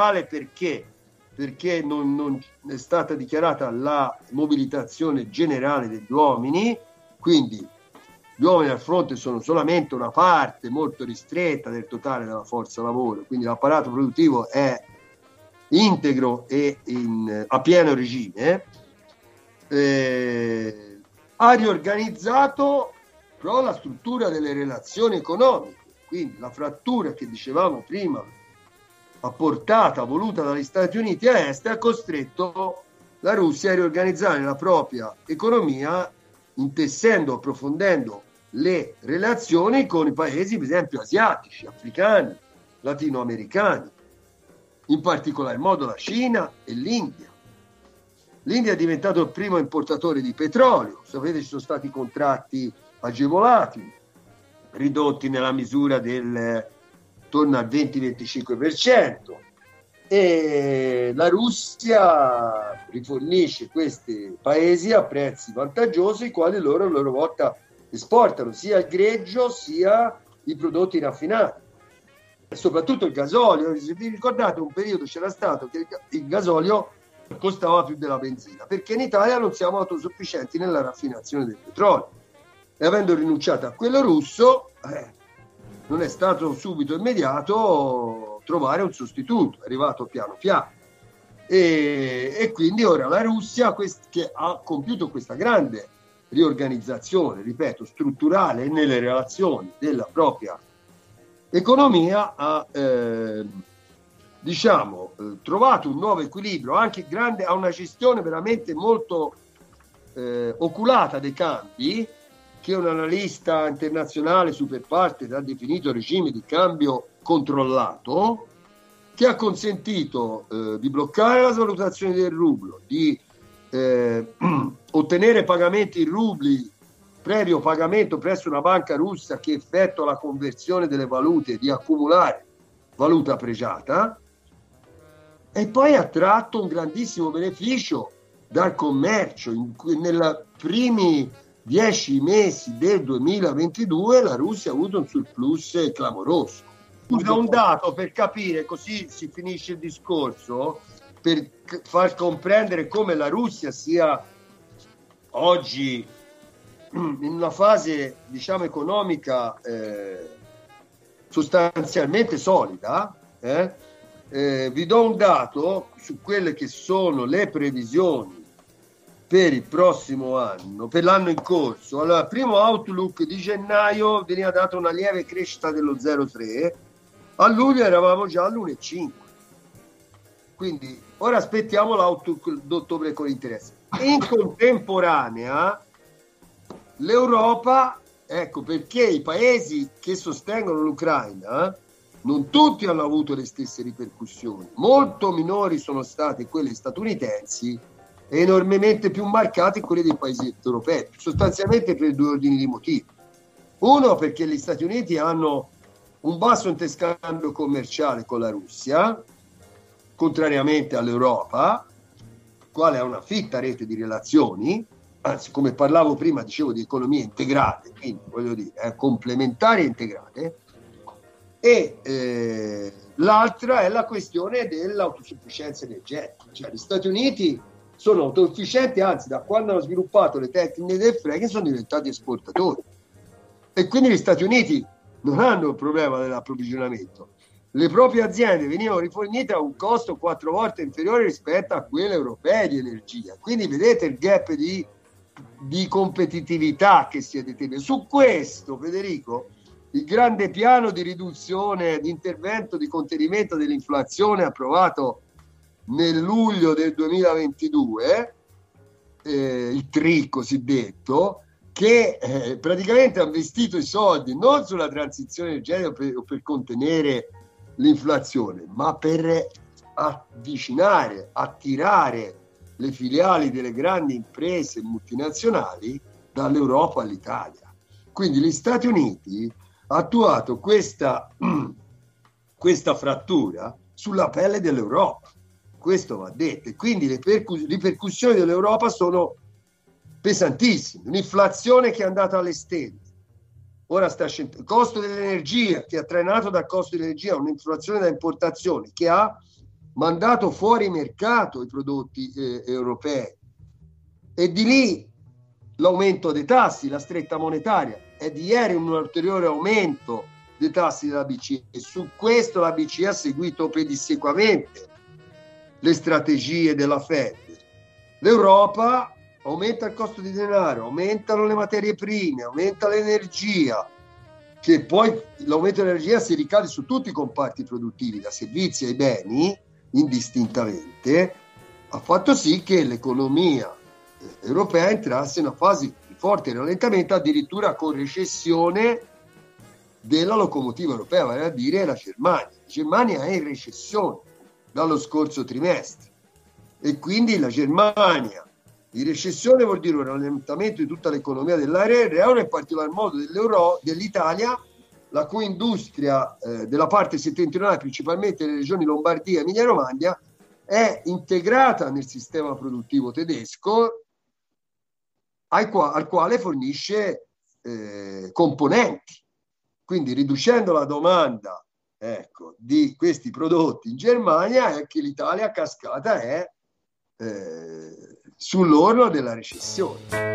perché non è stata dichiarata la mobilitazione generale degli uomini, quindi gli uomini al fronte sono solamente una parte molto ristretta del totale della forza lavoro, quindi l'apparato produttivo è integro e a pieno regime. Ha riorganizzato però la struttura delle relazioni economiche, quindi la frattura che dicevamo prima, apportata, voluta dagli Stati Uniti a Est, ha costretto la Russia a riorganizzare la propria economia, intessendo, approfondendo le relazioni con i paesi, per esempio, asiatici, africani, latinoamericani, in particolar modo la Cina e l'India. L'India è diventato il primo importatore di petrolio, sapete, ci sono stati contratti agevolati, ridotti nella misura del attorno al 20-25%, e la Russia rifornisce questi paesi a prezzi vantaggiosi, i quali loro a loro volta esportano sia il greggio sia i prodotti raffinati, e soprattutto il gasolio. Se vi ricordate, un periodo c'era stato che il gasolio costava più della benzina, perché in Italia non siamo autosufficienti nella raffinazione del petrolio, e avendo rinunciato a quello russo non è stato subito immediato trovare un sostituto, è arrivato piano piano, e quindi ora la Russia, che ha compiuto questa grande riorganizzazione, ripeto, strutturale nelle relazioni della propria economia, ha trovato un nuovo equilibrio, anche grande, ha una gestione veramente molto oculata dei cambi, che un analista internazionale super partes ha definito regime di cambio controllato, che ha consentito di bloccare la svalutazione del rublo, di ottenere pagamenti in rubli, previo pagamento presso una banca russa che effettua la conversione delle valute, di accumulare valuta pregiata, e poi ha tratto un grandissimo beneficio dal commercio. Nei primi 10 mesi del 2022 la Russia ha avuto un surplus clamoroso. Usa un dato per capire, così si finisce il discorso, per far comprendere come la Russia sia oggi in una fase, diciamo, economica sostanzialmente solida. Vi do un dato su quelle che sono le previsioni per il prossimo anno, per l'anno in corso. Allora, primo outlook di gennaio veniva data una lieve crescita dello 0,3, a luglio eravamo già all'1,5, quindi ora aspettiamo l'outlook d'ottobre con interesse. In contemporanea l'Europa, ecco perché i paesi che sostengono l'Ucraina non tutti hanno avuto le stesse ripercussioni, molto minori sono state quelle statunitensi e enormemente più marcate quelle dei paesi europei, sostanzialmente per due ordini di motivi. Uno, perché gli Stati Uniti hanno un basso interscambio commerciale con la Russia, contrariamente all'Europa, quale ha una fitta rete di relazioni, anzi, come parlavo prima, dicevo di economie integrate, quindi voglio dire, complementari e integrate. E l'altra è la questione dell'autosufficienza energetica, cioè gli Stati Uniti sono autosufficienti, anzi da quando hanno sviluppato le tecniche del fracking sono diventati esportatori, e quindi gli Stati Uniti non hanno il problema dell'approvvigionamento, le proprie aziende venivano rifornite a un costo 4 volte inferiore rispetto a quelle europee di energia, quindi vedete il gap di competitività che si è determinato. Su questo, Federico, il grande piano di riduzione, di intervento, di contenimento dell'inflazione approvato nel luglio del 2022, il TRI cosiddetto, che praticamente ha investito i soldi non sulla transizione energetica per contenere l'inflazione, ma per avvicinare, attirare le filiali delle grandi imprese multinazionali dall'Europa all'Italia. Quindi gli Stati Uniti ha attuato questa frattura sulla pelle dell'Europa, questo va detto, e quindi le ripercussioni dell'Europa sono pesantissime. Un'inflazione che è andata alle stelle, ora il costo dell'energia che ha trainato dal costo dell'energia, un'inflazione da importazione che ha mandato fuori mercato i prodotti europei, e di lì l'aumento dei tassi, la stretta monetaria. È di ieri un ulteriore aumento dei tassi della BCE, e su questo la BCE ha seguito pedissequamente le strategie della Fed. L'Europa aumenta il costo di denaro, aumentano le materie prime, aumenta l'energia, che poi l'aumento dell'energia si ricade su tutti i comparti produttivi, da servizi ai beni, indistintamente, ha fatto sì che l'economia europea entrasse in una fase di forte rallentamento, addirittura con recessione della locomotiva europea, vale a dire la Germania. La Germania è in recessione dallo scorso trimestre e quindi la Germania in recessione vuol dire un rallentamento di tutta l'economia dell'area euro, in particolar modo dell'Italia, la cui industria della parte settentrionale, principalmente nelle regioni Lombardia e Emilia-Romagna, è integrata nel sistema produttivo tedesco, al quale fornisce componenti. Quindi riducendo la domanda, ecco, di questi prodotti in Germania, è che l'Italia a cascata è sull'orlo della recessione.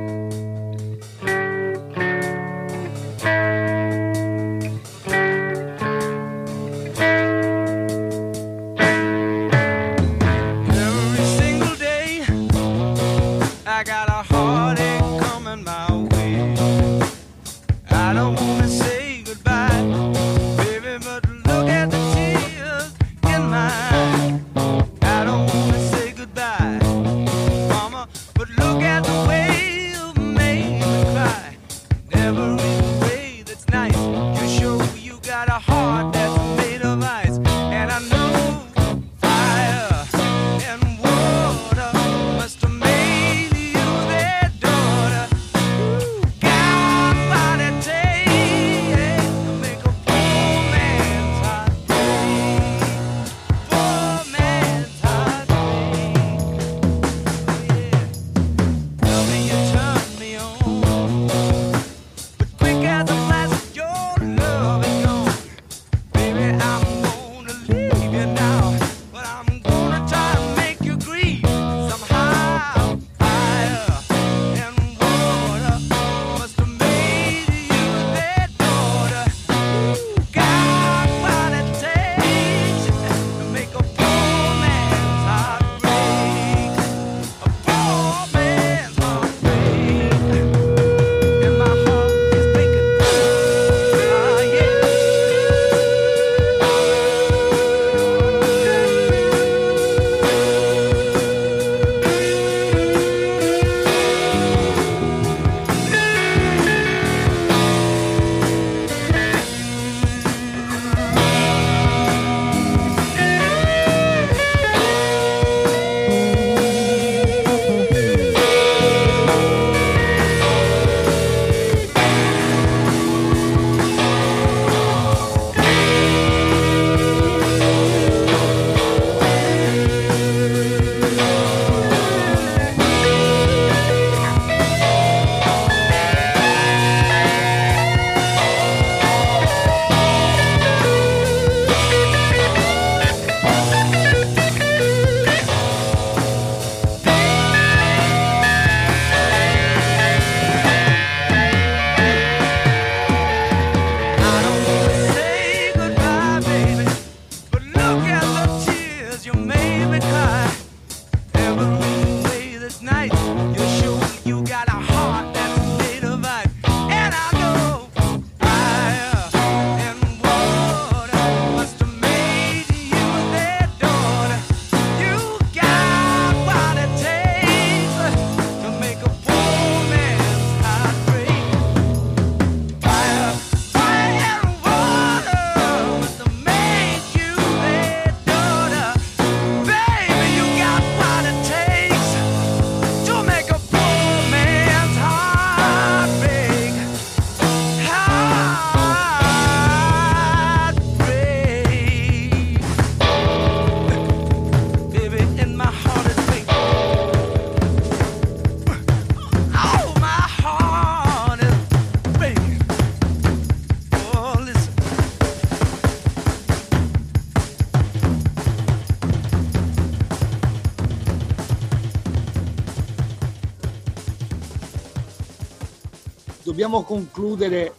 Dobbiamo concludere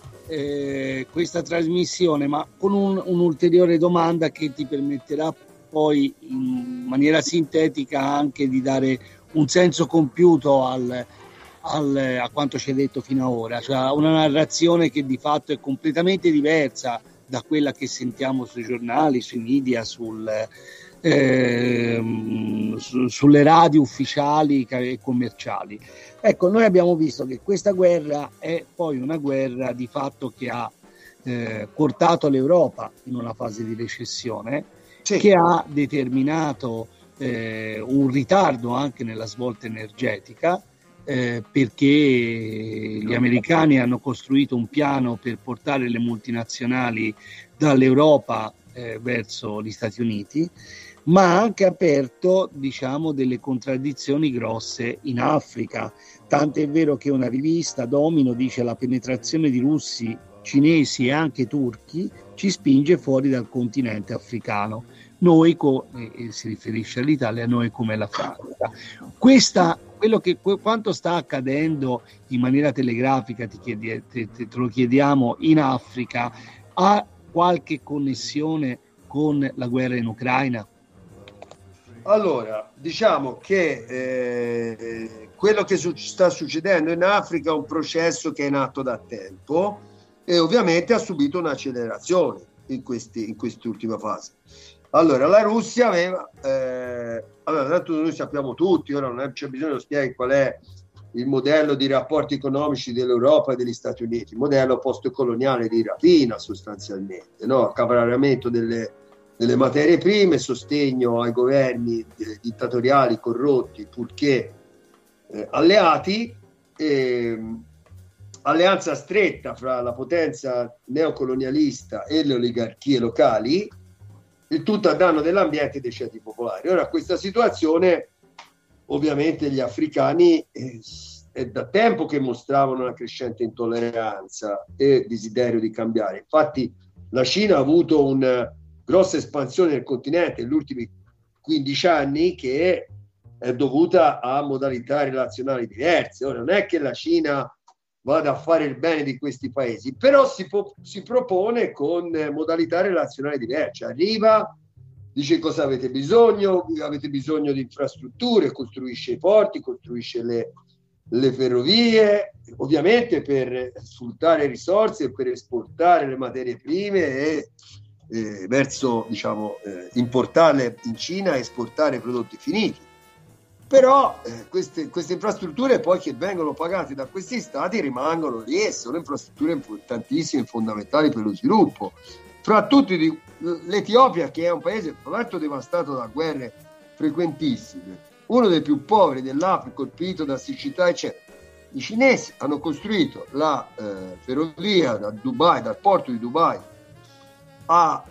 questa trasmissione, ma con un'ulteriore domanda che ti permetterà poi in maniera sintetica anche di dare un senso compiuto a quanto ci hai detto fino ad ora, cioè una narrazione che di fatto è completamente diversa da quella che sentiamo sui giornali, sui media, sulle radio ufficiali e commerciali. Ecco, noi abbiamo visto che questa guerra è poi una guerra di fatto che ha portato l'Europa in una fase di recessione, sì, che ha determinato un ritardo anche nella svolta energetica, perché gli americani hanno costruito un piano per portare le multinazionali dall'Europa verso gli Stati Uniti, ma ha anche aperto, diciamo, delle contraddizioni grosse in Africa. Tant'è vero che una rivista, Domino, dice: la penetrazione di russi, cinesi e anche turchi ci spinge fuori dal continente africano. Noi, si riferisce all'Italia, noi come la Francia. Quanto sta accadendo in maniera telegrafica, te lo chiediamo, in Africa, ha qualche connessione con la guerra in Ucraina? Allora, diciamo che quello che sta succedendo in Africa è un processo che è in atto da tempo e ovviamente ha subito un'accelerazione in quest'ultima fase. Allora, la Russia aveva... tanto noi sappiamo tutti, ora non c'è bisogno di spiegare qual è il modello di rapporti economici dell'Europa e degli Stati Uniti, il modello post-coloniale di rapina sostanzialmente, no? Accaparramento delle materie prime, sostegno ai governi dittatoriali corrotti purché alleati, alleanza stretta fra la potenza neocolonialista e le oligarchie locali, il tutto a danno dell'ambiente e dei ceti popolari. Ora, questa situazione ovviamente gli africani è da tempo che mostravano una crescente intolleranza e desiderio di cambiare. Infatti la Cina ha avuto una grossa espansione nel continente negli ultimi 15 anni che è dovuta a modalità relazionali diverse. Ora, non è che la Cina vada a fare il bene di questi paesi, però si propone con modalità relazionali diverse. Arriva, dice cosa avete bisogno di infrastrutture, costruisce i porti, costruisce le ferrovie, ovviamente per sfruttare risorse e per esportare le materie prime e verso, diciamo, importarle in Cina e esportare prodotti finiti. Però queste infrastrutture poi che vengono pagate da questi stati rimangono lì e sono infrastrutture importantissime e fondamentali per lo sviluppo. Fra tutti l'Etiopia, che è un paese tra l'altro devastato da guerre frequentissime, uno dei più poveri dell'Africa, colpito da siccità eccetera. I cinesi hanno costruito la ferrovia da Dubai, dal porto di Dubai da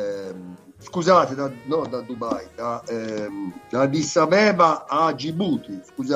Addis Abeba a Djibouti,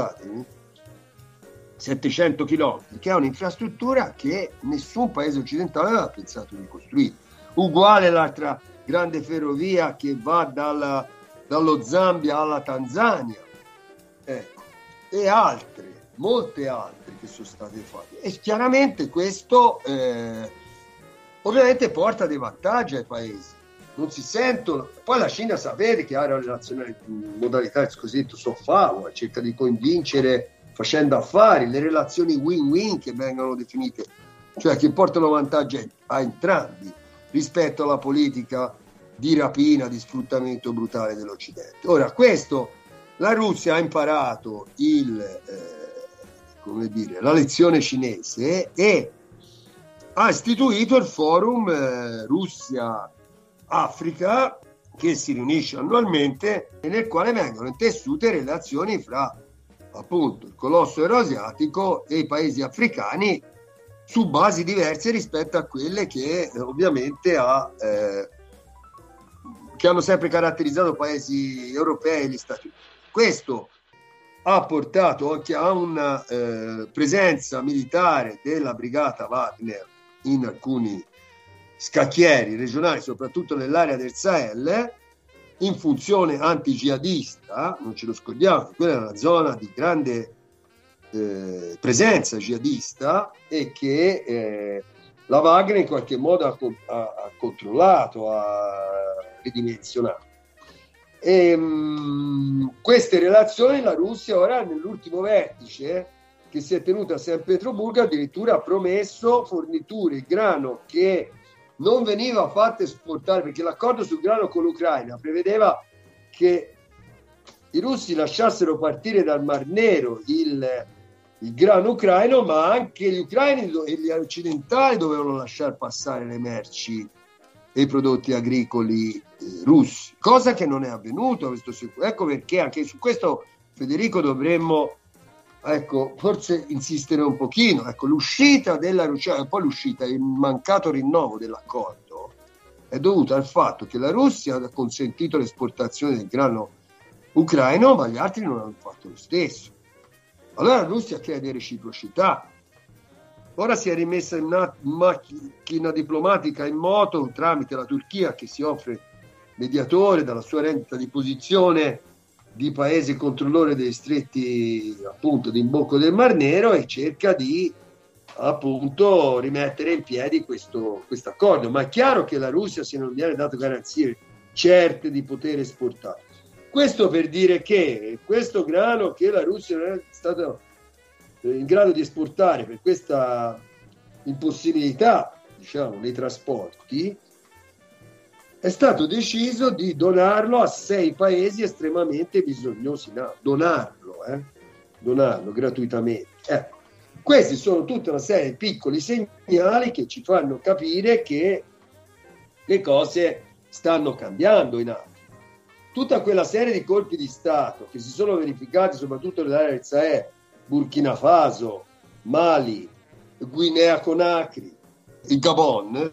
700 km, che è un'infrastruttura che nessun paese occidentale aveva pensato di costruire. Uguale l'altra grande ferrovia che va dallo Zambia alla Tanzania, ecco, e altre, molte altre che sono state fatte. E chiaramente questo ovviamente porta dei vantaggi ai paesi. Non si sentono. Poi la Cina, sapete che ha relazioni in modalità del cosiddetto soft power, cerca di convincere facendo affari, le relazioni win-win che vengono definite, cioè che portano vantaggi a entrambi rispetto alla politica di rapina, di sfruttamento brutale dell'Occidente. Ora, questo la Russia ha imparato la lezione cinese e ha istituito il forum Russia-Africa, che si riunisce annualmente e nel quale vengono intessute relazioni fra appunto il colosso euroasiatico e i paesi africani su basi diverse rispetto a quelle che ovviamente che hanno sempre caratterizzato paesi europei e gli Stati Uniti. Questo ha portato anche a una presenza militare della brigata Wagner in alcuni scacchieri regionali, soprattutto nell'area del Sahel, in funzione anti-jihadista, non ce lo scordiamo, quella è una zona di grande presenza jihadista e che la Wagner in qualche modo ha controllato, ha ridimensionato. Queste relazioni la Russia ora nell'ultimo vertice che si è tenuto a San Pietroburgo addirittura ha promesso forniture di grano che non veniva fatto esportare, perché l'accordo sul grano con l'Ucraina prevedeva che i russi lasciassero partire dal Mar Nero il grano ucraino, ma anche gli ucraini e gli occidentali dovevano lasciare passare le merci e i prodotti agricoli russi, cosa che non è avvenuto. Ecco perché anche su questo, Federico, dovremmo forse insistere un pochino. L'uscita della Russia, poi il mancato rinnovo dell'accordo è dovuto al fatto che la Russia ha consentito l'esportazione del grano ucraino, ma gli altri non hanno fatto lo stesso. Allora la Russia chiede reciprocità. Ora si è rimessa in macchina diplomatica in moto tramite la Turchia, che si offre mediatore dalla sua rendita di posizione di paese controllore dei stretti appunto d'imbocco del Mar Nero, e cerca di appunto rimettere in piedi questo accordo. Ma è chiaro che la Russia, se non viene dato garanzie certe di poter esportare, questo per dire che questo grano che la Russia non è stata in grado di esportare per questa impossibilità, diciamo, nei trasporti, è stato deciso di donarlo a 6 paesi estremamente bisognosi. Donarlo gratuitamente. Questi sono tutta una serie di piccoli segnali che ci fanno capire che le cose stanno cambiando in Africa. Tutta quella serie di colpi di Stato che si sono verificati soprattutto nell'area del Sahel, Burkina Faso, Mali, Guinea Conakry, il Gabon,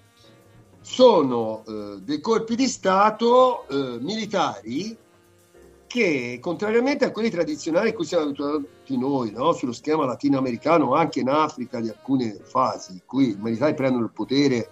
sono dei colpi di Stato militari che, contrariamente a quelli tradizionali a cui siamo abituati noi, no? Sullo schema latinoamericano, anche in Africa di alcune fasi, in cui i militari prendono il potere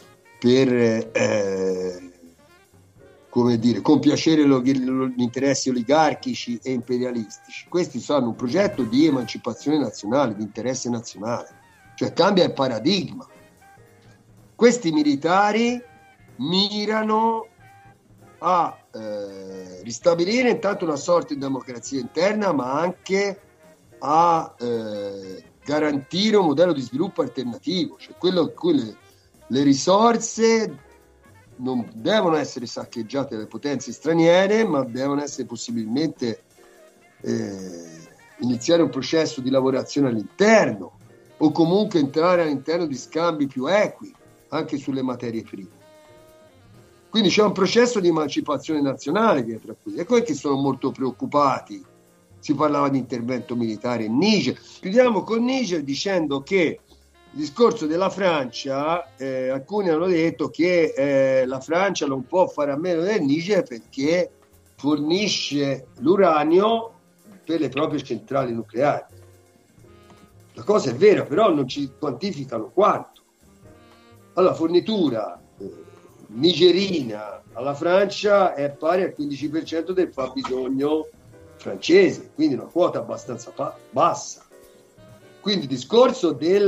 per compiacere gli interessi oligarchici e imperialistici. Questi sono un progetto di emancipazione nazionale, di interesse nazionale, cioè cambia il paradigma. Questi militari mirano a ristabilire intanto una sorta di democrazia interna, ma anche a garantire un modello di sviluppo alternativo, cioè quello in cui le risorse non devono essere saccheggiate dalle potenze straniere, ma devono essere possibilmente iniziare un processo di lavorazione all'interno, o comunque entrare all'interno di scambi più equi anche sulle materie prime. Quindi c'è un processo di emancipazione nazionale dietro a cui, e quelli che sono molto preoccupati. Si parlava di intervento militare in Niger. Chiudiamo con Niger dicendo che il discorso della Francia, alcuni hanno detto che la Francia non può fare a meno del Niger perché fornisce l'uranio per le proprie centrali nucleari. La cosa è vera, però non ci quantificano quanto. Allora, la fornitura nigerina alla Francia è pari al 15% del fabbisogno francese, quindi una quota abbastanza bassa. Quindi il discorso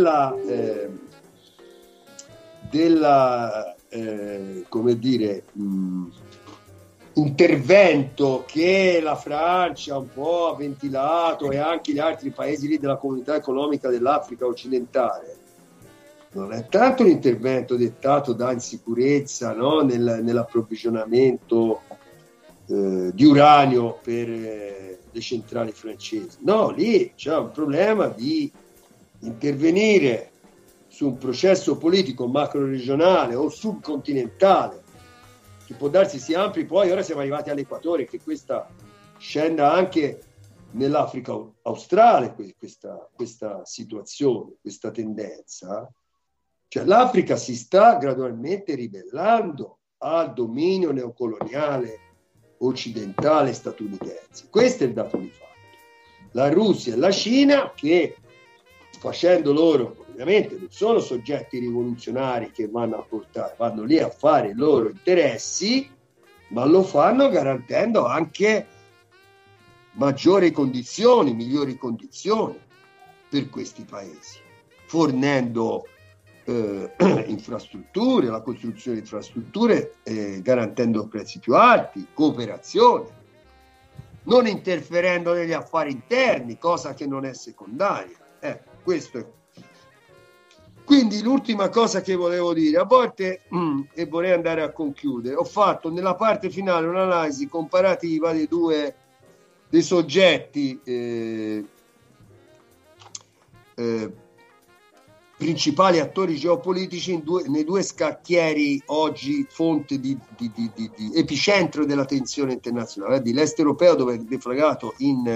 intervento che la Francia un po' ha ventilato e anche gli altri paesi lì della comunità economica dell'Africa occidentale, non è tanto un intervento dettato da insicurezza, no? Nell'approvvigionamento di uranio per le centrali francesi. No, lì c'è un problema di intervenire su un processo politico macro-regionale o subcontinentale che può darsi si ampli. Poi ora siamo arrivati all'equatore, che questa scenda anche nell'Africa australe, questa situazione, questa tendenza. Cioè l'Africa si sta gradualmente ribellando al dominio neocoloniale occidentale statunitense. Questo è il dato di fatto. La Russia e la Cina, che facendo loro, ovviamente non sono soggetti rivoluzionari che vanno lì a fare i loro interessi, ma lo fanno garantendo anche maggiori condizioni, migliori condizioni per questi paesi, fornendo infrastrutture, la costruzione di infrastrutture, garantendo prezzi più alti, cooperazione. non interferendo negli affari interni, cosa che non è secondaria. Questo è. Quindi l'ultima cosa che volevo dire, a volte, e vorrei andare a concludere, ho fatto nella parte finale un'analisi comparativa dei soggetti principali attori geopolitici nei due scacchieri oggi fonte di epicentro della tensione internazionale, di l'est europeo dove è deflagrato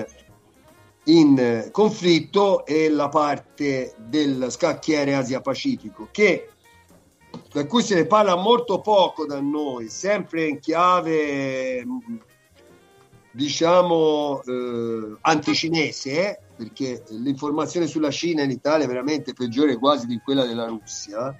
in conflitto e la parte del scacchiere Asia-Pacifico, per cui se ne parla molto poco da noi, sempre in chiave diciamo anticinese, perché l'informazione sulla Cina in Italia è veramente peggiore quasi di quella della Russia,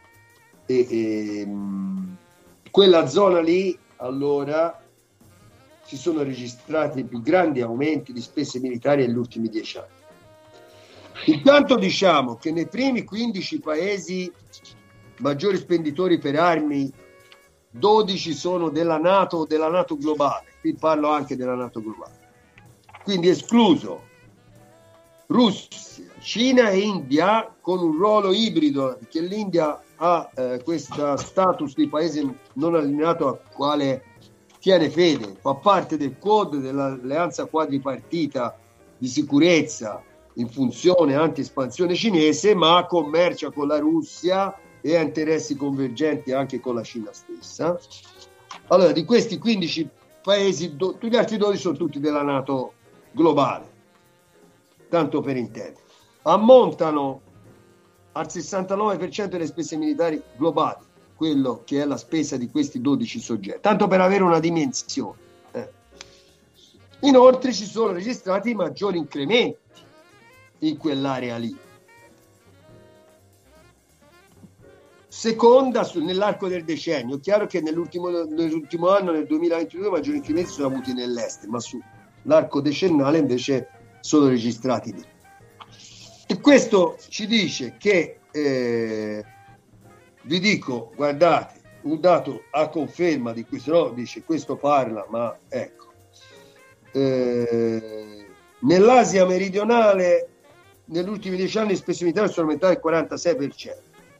e quella zona lì allora si sono registrati i più grandi aumenti di spese militari negli ultimi 10 anni. Intanto diciamo che nei primi 15 paesi maggiori spenditori per armi, 12 sono della NATO globale, qui parlo anche della NATO globale, quindi escluso Russia, Cina e India, con un ruolo ibrido, perché l'India ha questo status di paese non allineato al quale tiene fede, fa parte del Quad, dell'alleanza quadripartita di sicurezza in funzione anti-espansione cinese, ma commercia con la Russia e ha interessi convergenti anche con la Cina stessa. Allora, di questi 15 paesi, tutti gli altri 12 sono tutti della NATO globale, tanto per intendere. Ammontano al 69% delle spese militari globali, quello che è la spesa di questi 12 soggetti, tanto per avere una dimensione. Inoltre ci sono registrati i maggiori incrementi in quell'area lì. Seconda nell'arco del decennio. Chiaro che nell'ultimo anno, nel 2022, i maggiori incrementi sono avuti nell'est, ma sull'arco decennale invece sono registrati lì. E questo ci dice che vi dico, guardate, un dato a conferma di questo, no, dice questo parla, ma ecco, nell'Asia meridionale negli ultimi 10 anni le spese militari sono aumentate del 46%.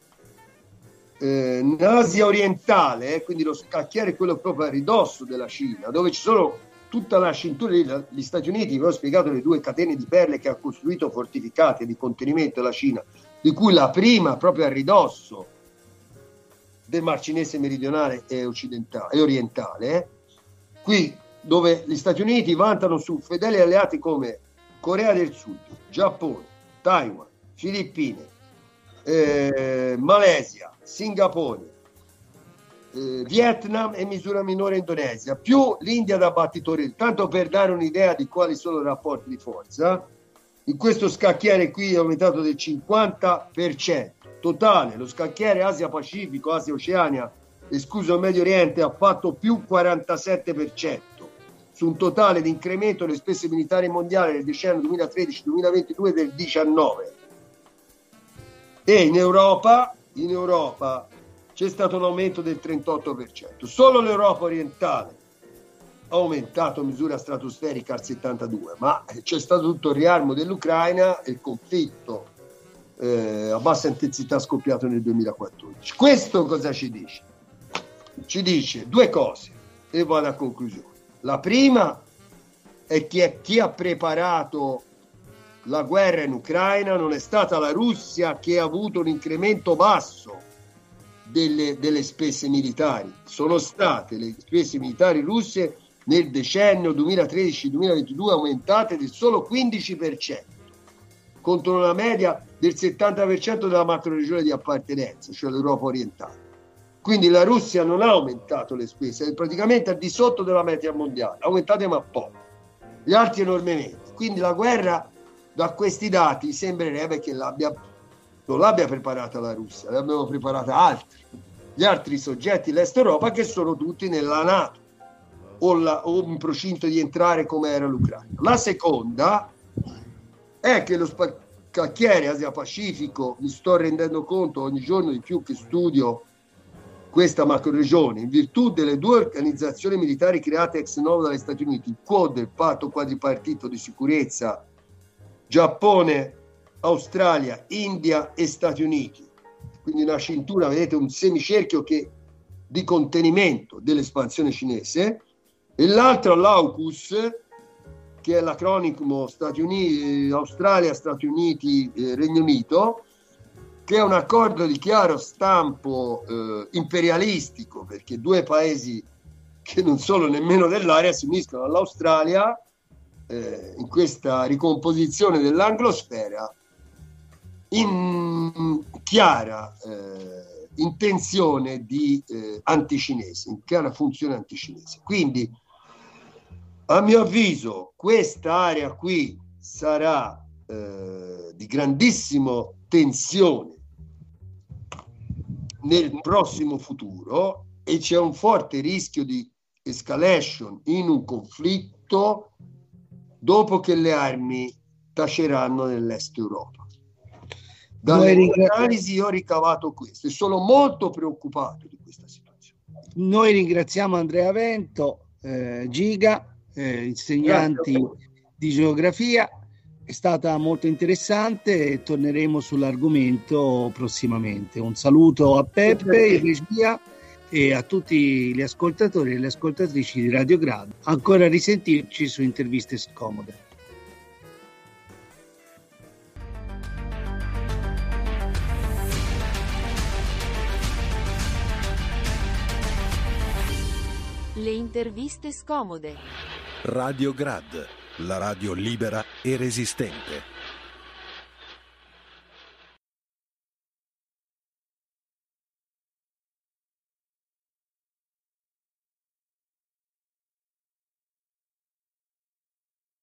In Asia orientale, quindi lo scacchiere è quello proprio a ridosso della Cina, dove ci sono tutta la cintura degli Stati Uniti, vi ho spiegato le 2 catene di perle che ha costruito fortificate di contenimento della Cina, di cui la prima proprio a ridosso del Mar Cinese meridionale e occidentale e orientale, qui dove gli Stati Uniti vantano su fedeli alleati come Corea del Sud, Giappone, Taiwan, Filippine, Malesia, Singapore, Vietnam e misura minore Indonesia, più l'India da battitore, tanto per dare un'idea di quali sono i rapporti di forza. In questo scacchiere qui è aumentato del 50%. Totale, lo scacchiere Asia-Pacifico, Asia-Oceania, escluso il Medio Oriente, ha fatto più 47%, su un totale di incremento delle spese militari mondiali nel decennio 2013-2022 del 19%. E in Europa c'è stato un aumento del 38%. Solo l'Europa orientale ha aumentato in misura stratosferica al 72%, ma c'è stato tutto il riarmo dell'Ucraina e il conflitto a bassa intensità scoppiato nel 2014. Questo cosa ci dice? Ci dice 2 cose e vado a conclusione. La prima è che chi ha preparato la guerra in Ucraina non è stata la Russia, che ha avuto un incremento basso delle spese militari, sono state le spese militari russe nel decennio 2013-2022 aumentate del solo 15%, contro una media del 70% della macroregione di appartenenza, cioè l'Europa orientale. Quindi la Russia non ha aumentato le spese, è praticamente al di sotto della media mondiale, aumentate ma poco, gli altri enormemente. Quindi la guerra, da questi dati, sembrerebbe che non l'abbia preparata la Russia, l'abbiamo preparata altri, gli altri soggetti dell'Est Europa, che sono tutti nella NATO o in procinto di entrare come era l'Ucraina. La seconda è che lo scacchiere Asia-Pacifico, mi sto rendendo conto ogni giorno di più che studio questa macroregione, in virtù delle due organizzazioni militari create ex novo dagli Stati Uniti, il Quad, il patto quadripartito di sicurezza, Giappone, Australia, India e Stati Uniti. Quindi una cintura, vedete, un semicerchio di contenimento dell'espansione cinese, e l'altro l'AUKUS, che è l'acronimo Australia, Stati Uniti, Regno Unito, che è un accordo di chiaro stampo imperialistico, perché due paesi che non sono nemmeno dell'area si uniscono all'Australia in questa ricomposizione dell'anglosfera in chiara intenzione di anticinese, in chiara funzione anticinese. Quindi, a mio avviso, questa area qui sarà di grandissima tensione nel prossimo futuro, e c'è un forte rischio di escalation in un conflitto dopo che le armi taceranno nell'est Europa. Dalle analisi ho ricavato questo e sono molto preoccupato di questa situazione. Noi ringraziamo Andrea Vento, Giga, insegnanti di geografia. È stata molto interessante e torneremo sull'argomento prossimamente. Un saluto a Peppe in regia e a tutti gli ascoltatori e le ascoltatrici di Radio Grad. Ancora a risentirci su Interviste Scomode. Le interviste scomode. Radio Grad, la radio libera e resistente.